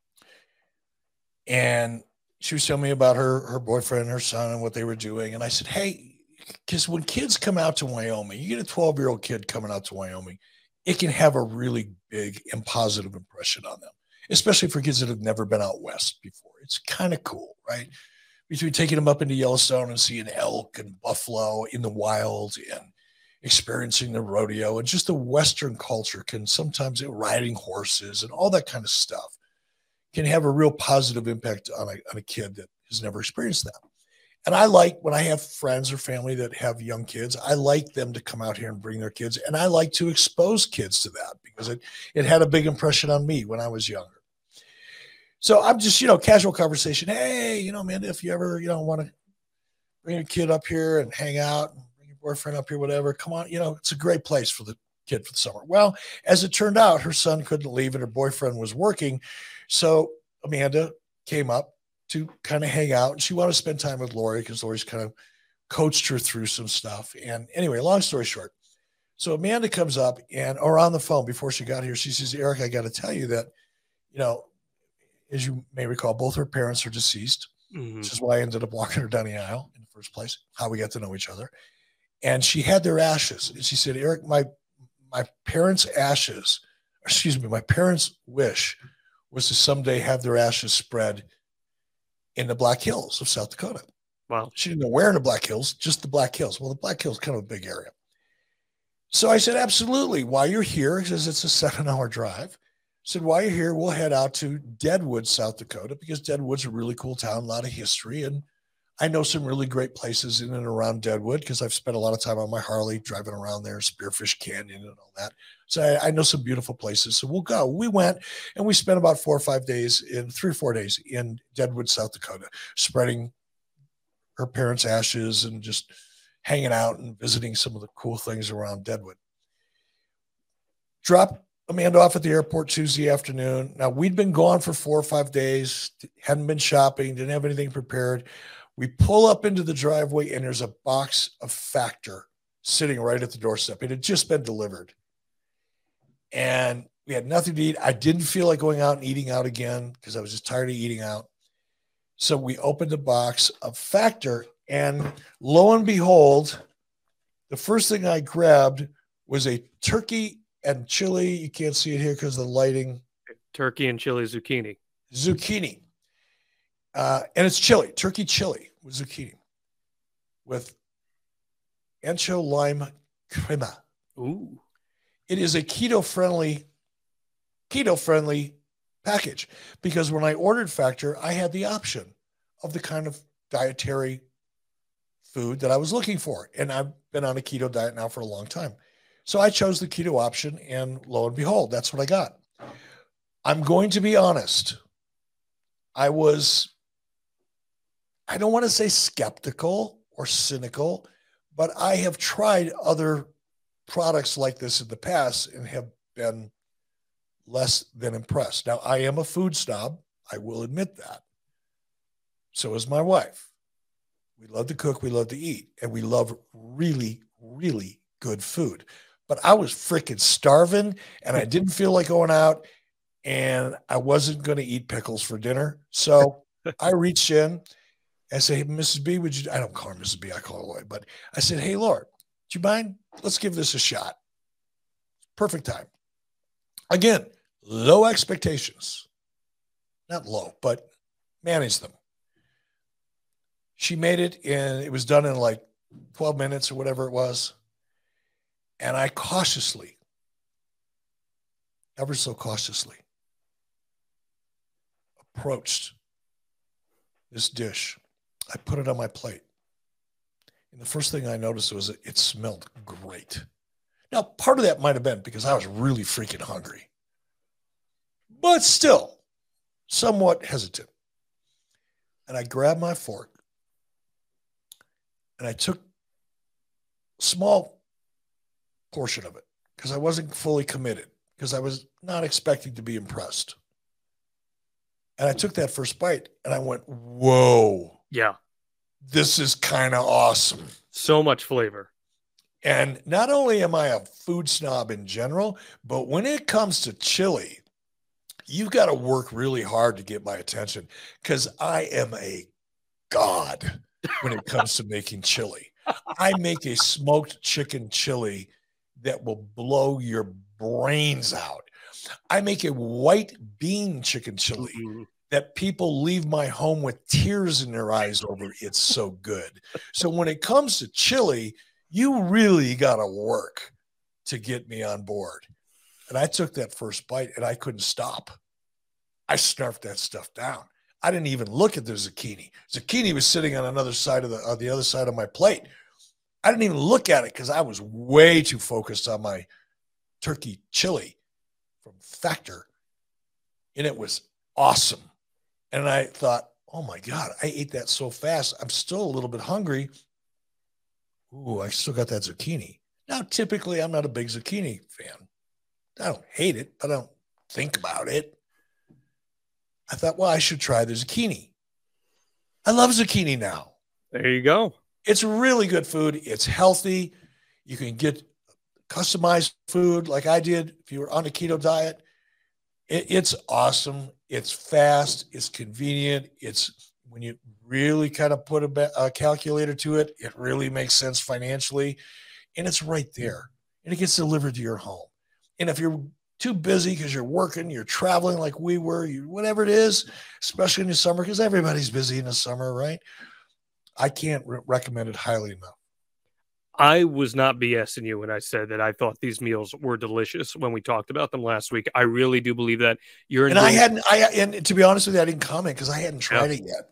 And she was telling me about her, her boyfriend and her son and what they were doing. And I said, hey, because when kids come out to Wyoming, you get a twelve-year-old kid coming out to Wyoming, it can have a really big and positive impression on them, especially for kids that have never been out west before. It's kind of cool, right? Between taking them up into Yellowstone and seeing elk and buffalo in the wild and experiencing the rodeo and just the Western culture can sometimes, riding horses and all that kind of stuff can have a real positive impact on a, on a kid that has never experienced that. And I like when I have friends or family that have young kids, I like them to come out here and bring their kids. And I like to expose kids to that because it, it had a big impression on me when I was younger. So I'm just, you know, casual conversation. Hey, you know, man, if you ever, you know, want to bring a kid up here and hang out and bring your boyfriend up here, whatever, come on, you know, it's a great place for the kid for the summer. Well, as it turned out, her son couldn't leave and her boyfriend was working. So Amanda came up to kind of hang out and she wanted to spend time with Lori because Lori's kind of coached her through some stuff. And anyway, long story short. So Amanda comes up and, or on the phone before she got here, she says, Eric, I got to tell you that, you know, as you may recall, both her parents are deceased, mm-hmm. which is why I ended up walking her down the aisle in the first place, how we got to know each other. And she had their ashes. And she said, Eric, my, my parents' ashes, excuse me, my parents' wish was to someday have their ashes spread in the Black Hills of South Dakota. Wow. She didn't know where in the Black Hills, just the Black Hills. Well, the Black Hills is kind of a big area. So I said, absolutely. While you're here, because it's a seven hour drive, I said, while you're here, we'll head out to Deadwood, South Dakota, because Deadwood's a really cool town, a lot of history. And I know some really great places in and around Deadwood because I've spent a lot of time on my Harley driving around there, Spearfish Canyon and all that. So I, I know some beautiful places. So we'll go. We went and we spent about four or five days in three or four days in Deadwood, South Dakota, spreading her parents' ashes and just hanging out and visiting some of the cool things around Deadwood. Dropped Amanda off at the airport Tuesday afternoon. Now, we'd been gone for four or five days, hadn't been shopping, didn't have anything prepared. We pull up into the driveway, and there's a box of Factor sitting right at the doorstep. It had just been delivered. And we had nothing to eat. I didn't feel like going out and eating out again because I was just tired of eating out. So we opened the box of Factor, and lo and behold, the first thing I grabbed was a turkey and chili. You can't see it here because of the lighting. Turkey and chili zucchini. Zucchini. Uh, and it's chili, turkey chili with zucchini with ancho lime crema. Ooh. It is a keto-friendly, keto-friendly package because when I ordered Factor, I had the option of the kind of dietary food that I was looking for. And I've been on a keto diet now for a long time. So I chose the keto option, and lo and behold, that's what I got. I'm going to be honest. I was, I don't want to say skeptical or cynical, but I have tried other products like this in the past and have been less than impressed. Now, I am a food snob. I will admit that. So is my wife. We love to cook. We love to eat. And we love really, really good food. But I was freaking starving and I didn't feel like going out. and I wasn't going to eat pickles for dinner. So I reached in and said, hey, Missus B, would you, I don't call her Missus B, I call her Lloyd, but I said, hey, Laura, do you mind? Let's give this a shot. Perfect time. Again, low expectations. Not low, but manage them. She made it, and it was done in like twelve minutes or whatever it was. And I cautiously, ever so cautiously, approached this dish. I put it on my plate. And the first thing I noticed was it, it smelled great. Now, part of that might have been because I was really freaking hungry. But still, somewhat hesitant. And I grabbed my fork. And I took a small portion of it because I wasn't fully committed, because I was not expecting to be impressed. And I took that first bite and I went, whoa. Yeah. This is kind of awesome. So much flavor. And not only am I a food snob in general, but when it comes to chili, you've got to work really hard to get my attention because I am a god when it comes to making chili. I make a smoked chicken chili that will blow your brains out. I make a white bean chicken chili mm-hmm. that people leave my home with tears in their eyes over. It's so good. So when it comes to chili, you really got to work to get me on board. And I took that first bite and I couldn't stop. I snarfed that stuff down. I didn't even look at the zucchini. Zucchini was sitting on another side of the on the other side of my plate. I didn't even look at it because I was way too focused on my turkey chili from Factor. And it was awesome. And I thought, oh my God, I ate that so fast. I'm still a little bit hungry. Ooh, I still got that zucchini. Now, typically, I'm not a big zucchini fan. I don't hate it, but I don't think about it. I thought, well, I should try the zucchini. I love zucchini now. There you go. It's really good food. It's healthy. You can get customized food like I did if you were on a keto diet. It, it's awesome. It's fast. It's convenient. It's when you really kind of put a, a calculator to it, it really makes sense financially. And it's right there. And it gets delivered to your home. And if you're too busy because you're working, you're traveling like we were, you whatever it is, especially in the summer, because everybody's busy in the summer, right? I can't re- recommend it highly enough. I was not BSing you when I said that I thought these meals were delicious when we talked about them last week. I really do believe that. You're and I hadn't. I and to be honest with you, I didn't comment because I hadn't tried yeah. it yet.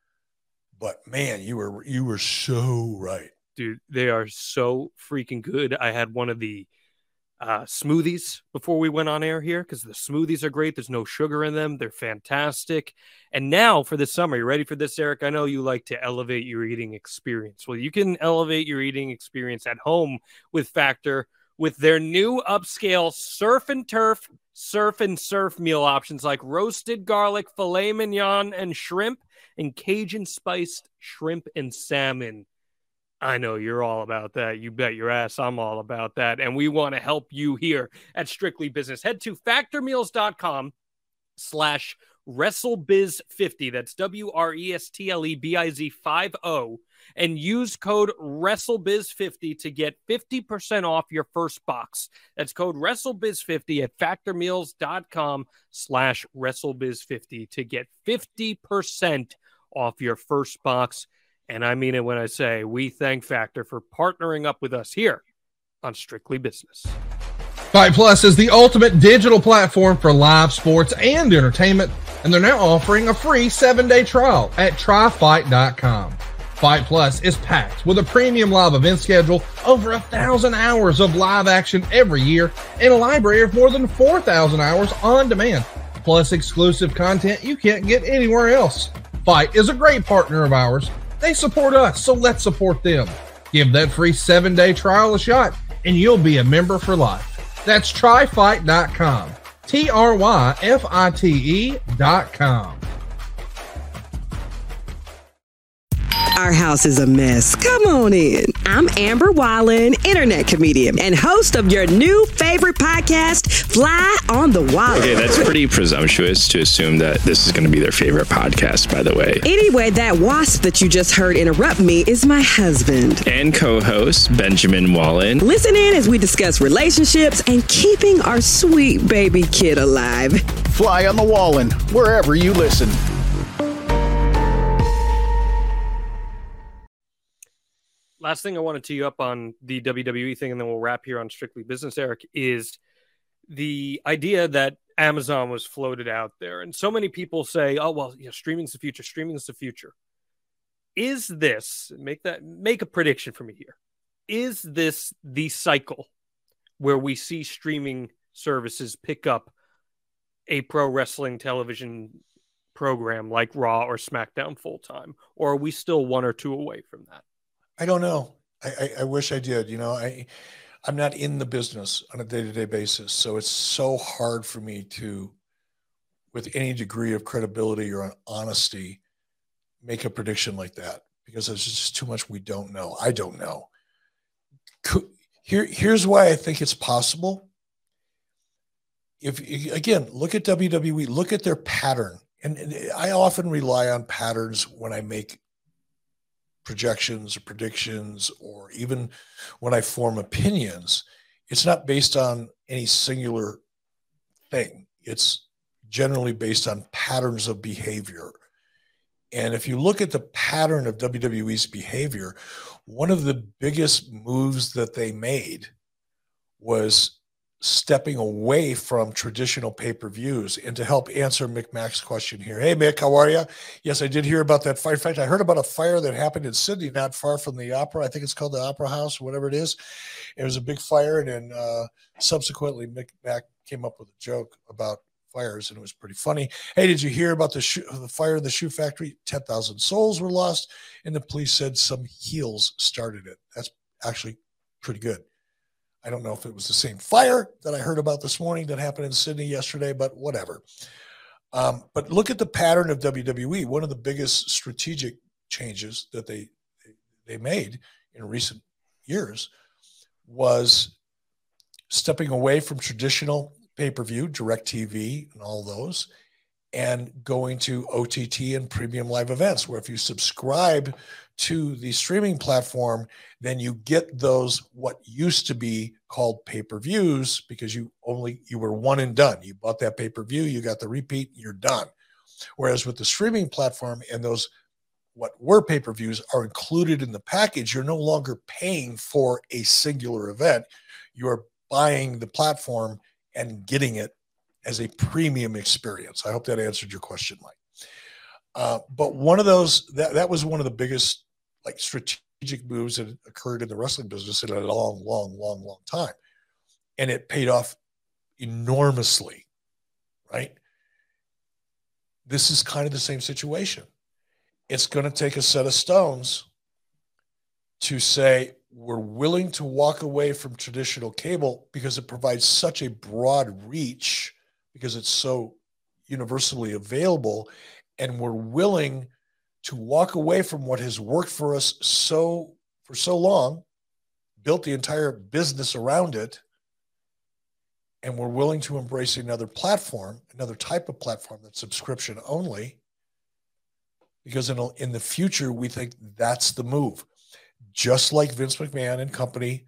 But man, you were you were so right, dude. They are so freaking good. I had one of the uh, smoothies before we went on air here because the smoothies are great. There's no sugar in them. They're fantastic. And now for the summer, you ready for this, Eric? I know you like to elevate your eating experience. Well, you can elevate your eating experience at home with Factor with their new upscale surf and turf, surf and surf meal options like roasted garlic, filet mignon, and shrimp, and Cajun spiced shrimp and salmon. I know you're all about that. You bet your ass I'm all about that. And we want to help you here at Strictly Business. Head to factormeals.com slash WrestleBiz fifty. That's W R E S T L E B I Z five oh. And use code WrestleBiz fifty to get fifty percent off your first box. That's code WrestleBiz fifty at factormeals.com slash WrestleBiz fifty to get fifty percent off your first box. And I mean it when I say we thank Factor for partnering up with us here on Strictly Business. Fight Plus is the ultimate digital platform for live sports and entertainment, and they're now offering a free seven-day trial at try fight dot com. Fight Plus is packed with a premium live event schedule, over a thousand hours of live action every year, and a library of more than four thousand hours on demand, plus exclusive content you can't get anywhere else. Fight is a great partner of ours. They support us, so let's support them. Give that free seven-day trial a shot, and you'll be a member for life. That's try fight dot com. T R Y F I T E dot com. Our house is a mess. Come on in. I'm Amber Wallen, internet comedian and host of your new favorite podcast, fly on the wall. Okay, that's pretty presumptuous to assume that this is going to be their favorite podcast, by the way. Anyway, that wasp that you just heard interrupt me is my husband. And co-host Benjamin Wallen. Listen in as we discuss relationships and keeping our sweet baby kid alive. Fly on the Wallen, wherever you listen. Last thing I want to tee you up on the W W E thing, and then we'll wrap here on Strictly Business, Eric, is the idea that Amazon was floated out there. And so many people say, oh, well, you know, streaming's the future. Streaming's the future. Is this, make that, make a prediction for me here. Is this the cycle where we see streaming services pick up a pro wrestling television program like Raw or SmackDown full time? Or are we still one or two away from that? I don't know. I, I, I wish I did. You know, I, I'm not in the business on a day-to-day basis, so it's so hard for me to, with any degree of credibility or honesty, make a prediction like that, because there's just too much we don't know. I don't know. Here, here's why I think it's possible. If again, look at W W E, look at their pattern, and I often rely on patterns when I make projections or predictions, or even when I form opinions. It's not based on any singular thing. It's generally based on patterns of behavior. And if you look at the pattern of W W E's behavior, one of the biggest moves that they made was stepping away from traditional pay-per-views. And to help answer Mick Mack's question here, hey Mick, how are you? Yes, I did hear about that fire. In fact, I heard about a fire that happened in Sydney, not far from the opera. I think it's called the Opera House or whatever it is. It was a big fire, and then uh, subsequently Mick Mack came up with a joke about fires, and it was pretty funny. Hey, did you hear about the, shoe, the fire in the shoe factory? ten thousand souls were lost, and the police said some heels started it. That's actually pretty good. I don't know if it was the same fire that I heard about this morning that happened in Sydney yesterday, but whatever. Um, but look at the pattern of W W E. One of the biggest strategic changes that they they made in recent years was stepping away from traditional pay-per-view, DirecTV, and all those, and going to O T T and premium live events, where if you subscribe to the streaming platform, then you get those what used to be called pay-per-views, because you only you were one and done. You bought that pay-per-view, you got the repeat, you're done. Whereas with the streaming platform and those what were pay-per-views are included in the package, you're no longer paying for a singular event. You're buying the platform and getting it as a premium experience. I hope that answered your question, Mike. Uh, but one of those, that, that was one of the biggest like strategic moves that occurred in the wrestling business in a long, long, long, long time. And it paid off enormously, right? This is kind of the same situation. It's going to take a set of stones to say, we're willing to walk away from traditional cable because it provides such a broad reach, because it's so universally available, and we're willing to walk away from what has worked for us so for so long, built the entire business around it, and we're willing to embrace another platform, another type of platform that's subscription only, because in, in the future, we think that's the move. Just like Vince McMahon and company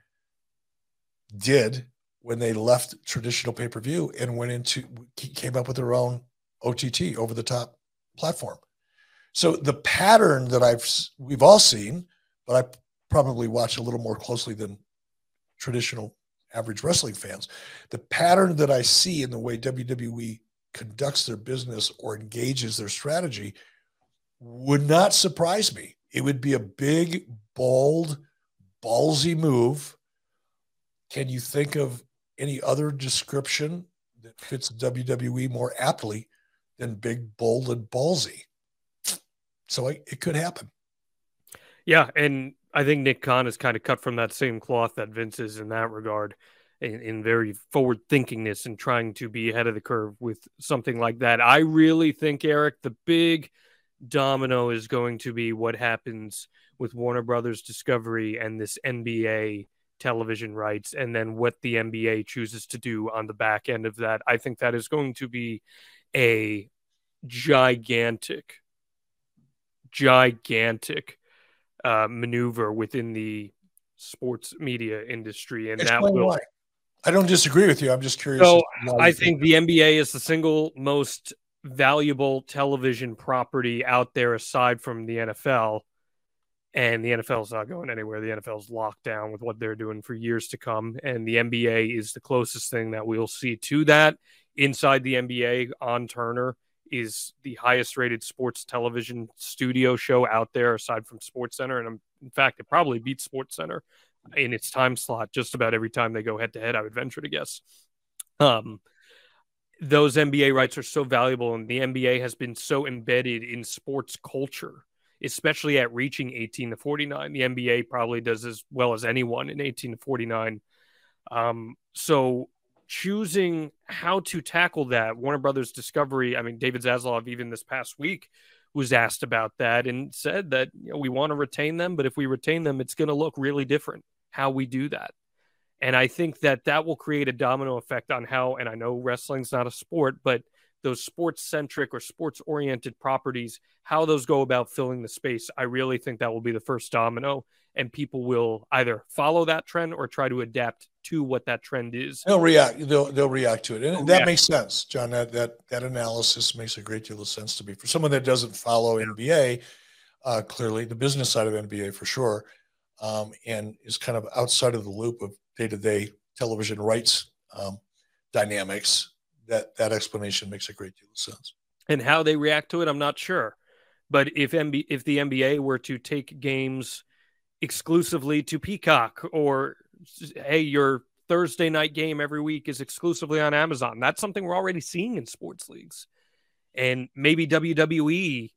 did when they left traditional pay-per-view and went into, came up with their own O T T, over-the-top platform. So the pattern that I've, we've all seen, but I probably watch a little more closely than traditional average wrestling fans. The pattern that I see in the way W W E conducts their business or engages their strategy would not surprise me. It would be a big, bold, ballsy move. Can you think of any other description that fits W W E more aptly than big, bold, and ballsy? So I, it could happen. Yeah, and I think Nick Khan is kind of cut from that same cloth that Vince is in that regard, in, in very forward-thinkingness and trying to be ahead of the curve with something like that. I really think, Eric, the big domino is going to be what happens with Warner Brothers Discovery and this N B A television rights, and then what the N B A chooses to do on the back end of that. I think that is going to be a gigantic, gigantic uh, maneuver within the sports media industry. And Explain that will. Why. I don't disagree with you. I'm just curious. So I think the N B A is the single most valuable television property out there aside from the N F L. And the N F L is not going anywhere. The N F L is locked down with what they're doing for years to come. And the N B A is the closest thing that we'll see to that. Inside the N B A on Turner is the highest rated sports television studio show out there aside from SportsCenter. And in fact, it probably beats SportsCenter in its time slot just about every time they go head to head, I would venture to guess. Um, those N B A rights are so valuable, and the N B A has been so embedded in sports culture, especially at reaching eighteen to forty-nine. The N B A probably does as well as anyone in eighteen to forty-nine. Um, so choosing how to tackle that, Warner Brothers Discovery, I mean, David Zaslav, even this past week, was asked about that and said that, you know, we want to retain them, but if we retain them, it's going to look really different how we do that. And I think that that will create a domino effect on how, and I know wrestling's not a sport, but those sports-centric or sports-oriented properties, how those go about filling the space, I really think that will be the first domino, and people will either follow that trend or try to adapt to what that trend is. They'll react. They'll they'll react to it, and They'll that react. makes sense, John. That that that analysis makes a great deal of sense to me. For someone that doesn't follow N B A, uh, clearly the business side of N B A for sure, um, and is kind of outside of the loop of day-to-day television rights um, dynamics. That that explanation makes a great deal of sense. And how they react to it, I'm not sure. But if N B A, if the N B A were to take games exclusively to Peacock, or hey, your Thursday night game every week is exclusively on Amazon, that's something we're already seeing in sports leagues. And maybe W W E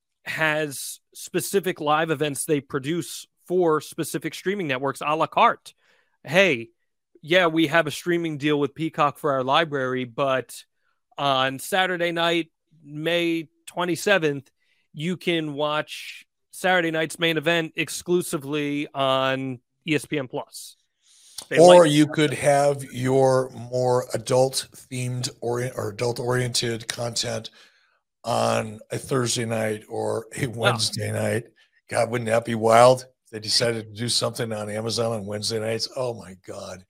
has specific live events they produce for specific streaming networks a la carte. Hey, yeah, we have a streaming deal with Peacock for our library, but on Saturday night, May twenty-seventh, you can watch Saturday night's main event exclusively on E S P N Plus. They Or like- you could have your more adult themed or, or adult oriented content on a Thursday night or a Wednesday wow. night. God, wouldn't that be wild? If they decided to do something on Amazon on Wednesday nights. Oh my God.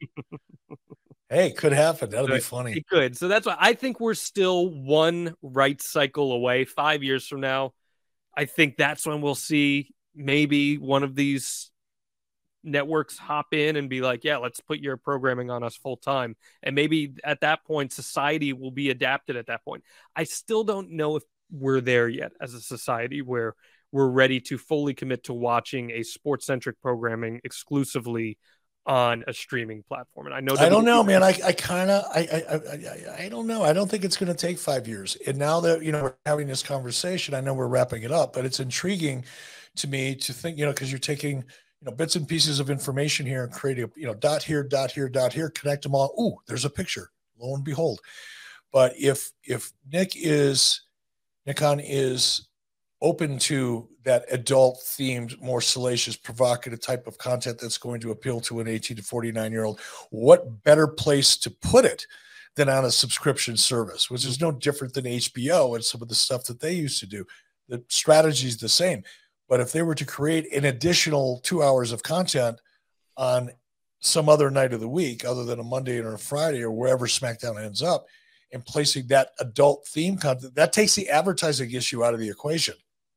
Hey, it could happen. That'll be funny. It could. So that's why I think we're still one right cycle away. Five years from now, I think that's when we'll see maybe one of these networks hop in and be like, yeah, let's put your programming on us full time. And maybe at that point, society will be adapted at that point. I still don't know if we're there yet as a society where we're ready to fully commit to watching a sports-centric programming exclusively on a streaming platform. And I know I don't know, man. I, I kind of, I, I, I, I don't know. I don't think it's going to take five years. And now that, you know, we're having this conversation, I know we're wrapping it up, but it's intriguing to me to think, you know, because you're taking, you know, bits and pieces of information here and creating, you know, dot here, dot here, dot here, connect them all. Ooh, there's a picture. Lo and behold. But if, if Nick is, Nikon is open to that adult themed, more salacious, provocative type of content that's going to appeal to an eighteen to forty-nine year old, what better place to put it than on a subscription service, which is no different than H B O and some of the stuff that they used to do. The strategy is the same. But if they were to create an additional two hours of content on some other night of the week, other than a Monday or a Friday or wherever SmackDown ends up, and placing that adult theme content, that takes the advertising issue out of the equation.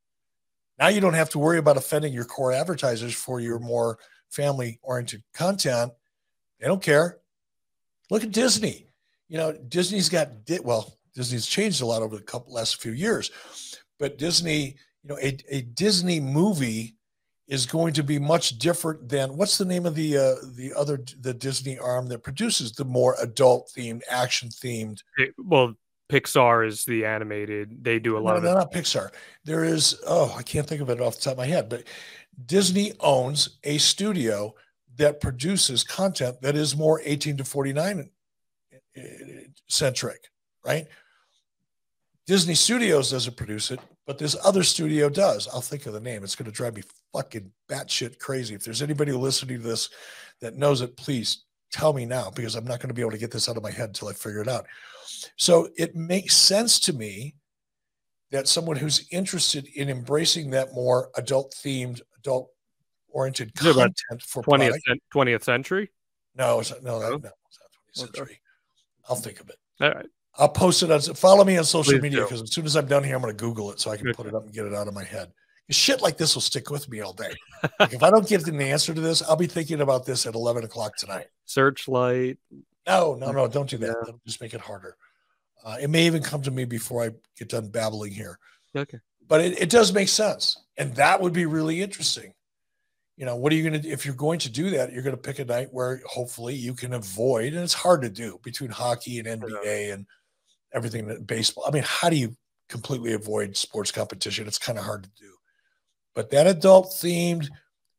Now you don't have to worry about offending your core advertisers for your more family-oriented content. They don't care. Look at Disney. You know, Disney's got, well, Disney's changed a lot over the couple last few years, but Disney, you know, a, a Disney movie is going to be much different than, what's the name of the uh, the other, the Disney arm that produces the more adult-themed, action-themed? Well, Pixar is the animated. They do a lot no, of no, it. Not Pixar. There is, oh, I can't think of it off the top of my head, but Disney owns a studio that produces content that is more eighteen to forty-nine centric, right? Disney Studios doesn't produce it. but this other studio does. I'll think of the name. It's going to drive me fucking batshit crazy. If there's anybody listening to this that knows it, please tell me now, because I'm not going to be able to get this out of my head until I figure it out. So it makes sense to me that someone who's interested in embracing that more adult-themed, adult-oriented content for twentieth, product. twentieth century? No, it's not, no, that, No? no, it's not twentieth century. Okay. I'll think of it. All right. I'll post it on. Follow me on social Please media, do. because as soon as I'm done here, I'm going to Google it so I can Okay. put it up and get it out of my head. Shit like this will stick with me all day. Like if I don't get an answer to this, I'll be thinking about this at eleven o'clock tonight. Searchlight. No, no, no, don't do that. That'll just make it harder. Uh, it may even come to me before I get done babbling here. Okay. But it, it does make sense. And that would be really interesting. You know, what are you going to, if you're going to do that, you're going to pick a night where hopefully you can avoid, and it's hard to do between hockey and N B A and everything that baseball. I mean, how do you completely avoid sports competition? It's kind of hard to do. But that adult themed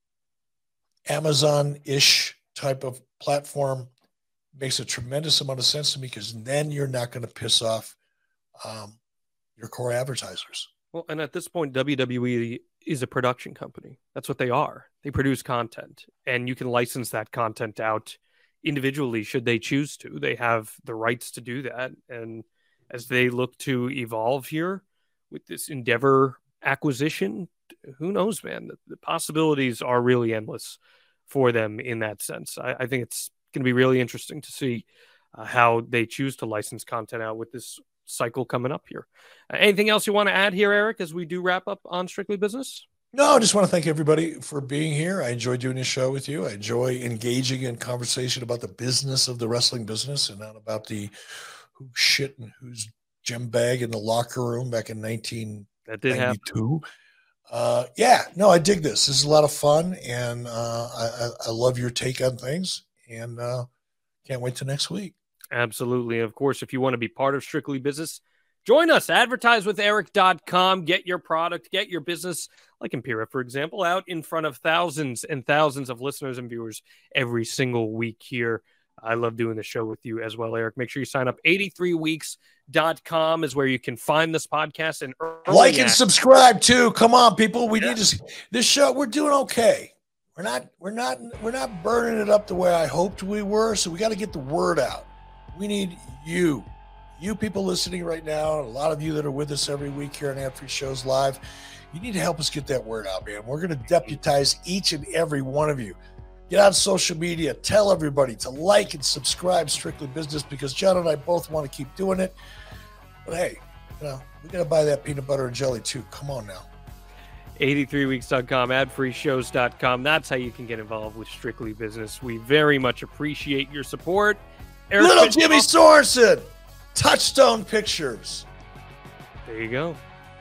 Amazon-ish type of platform makes a tremendous amount of sense to me, because then you're not going to piss off um, your core advertisers. Well, and at this point, W W E is a production company. That's what they are. They produce content, and you can license that content out individually should they choose to. They have the rights to do that. And as they look to evolve here with this Endeavor acquisition, who knows, man? The, the possibilities are really endless for them in that sense. I, I think it's going to be really interesting to see uh, how they choose to license content out with this cycle coming up here. Uh, anything else you want to add here, Eric, as we do wrap up on Strictly Business? No, I just want to thank everybody for being here. I enjoy doing this show with you. I enjoy engaging in conversation about the business of the wrestling business, and not about the who shit and who's gem bag in the locker room back in nineteen ninety-two. That did happen. Uh, yeah, no, I dig this. This is a lot of fun, and uh, I, I love your take on things, and uh, can't wait till next week. Absolutely. And of course, if you want to be part of Strictly Business, join us. advertise with eric dot com. Get your product, get your business, like Impera, for example, out in front of thousands and thousands of listeners and viewers every single week here. I love doing the show with you as well, Eric. Make sure you sign up. eighty-three weeks dot com is where you can find this podcast and Like and access. subscribe too. Come on, people. We yeah. need to. This show, we're doing okay. We're not. We're not. We're not burning it up the way I hoped we were. So we got to get the word out. We need you, you people listening right now. A lot of you that are with us every week here on Ad Free Shows Live. You need to help us get that word out, man. We're going to deputize each and every one of you. Get on social media. Tell everybody to like and subscribe Strictly Business, because John and I both want to keep doing it. But hey, you know, we got to buy that peanut butter and jelly too. Come on now. eighty-three weeks dot com, ad free shows dot com. That's how you can get involved with Strictly Business. We very much appreciate your support. Eric Little Fitch- Jimmy Sorensen, Touchstone Pictures. There you go.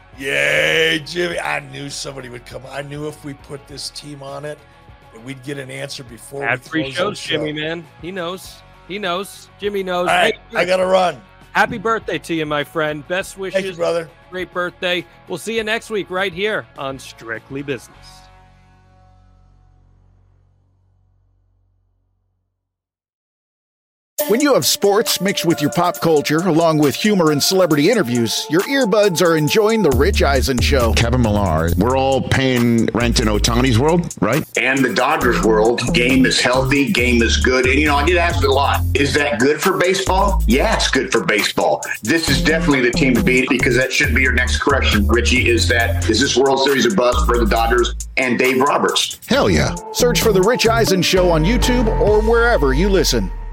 Yay, Jimmy. I knew somebody would come. I knew if we put this team on it, that we'd get an answer before Ad we free close shows, the show. Jimmy, man. He knows. He knows. Jimmy knows. All right, Hey, I got to run. Happy birthday to you, my friend. Best wishes. Thank you, brother. Great birthday. We'll see you next week right here on Strictly Business. When you have sports mixed with your pop culture, along with humor and celebrity interviews, your earbuds are enjoying The Rich Eisen Show. Kevin Millar, we're all paying rent in Ohtani's world, right? And the Dodgers world, game is healthy, game is good. And, you know, I get asked a lot, is that good for baseball? Yeah, it's good for baseball. This is definitely the team to beat, because that should be your next correction, Richie, is that, is this World Series a bust for the Dodgers and Dave Roberts? Hell yeah. Search for The Rich Eisen Show on YouTube or wherever you listen.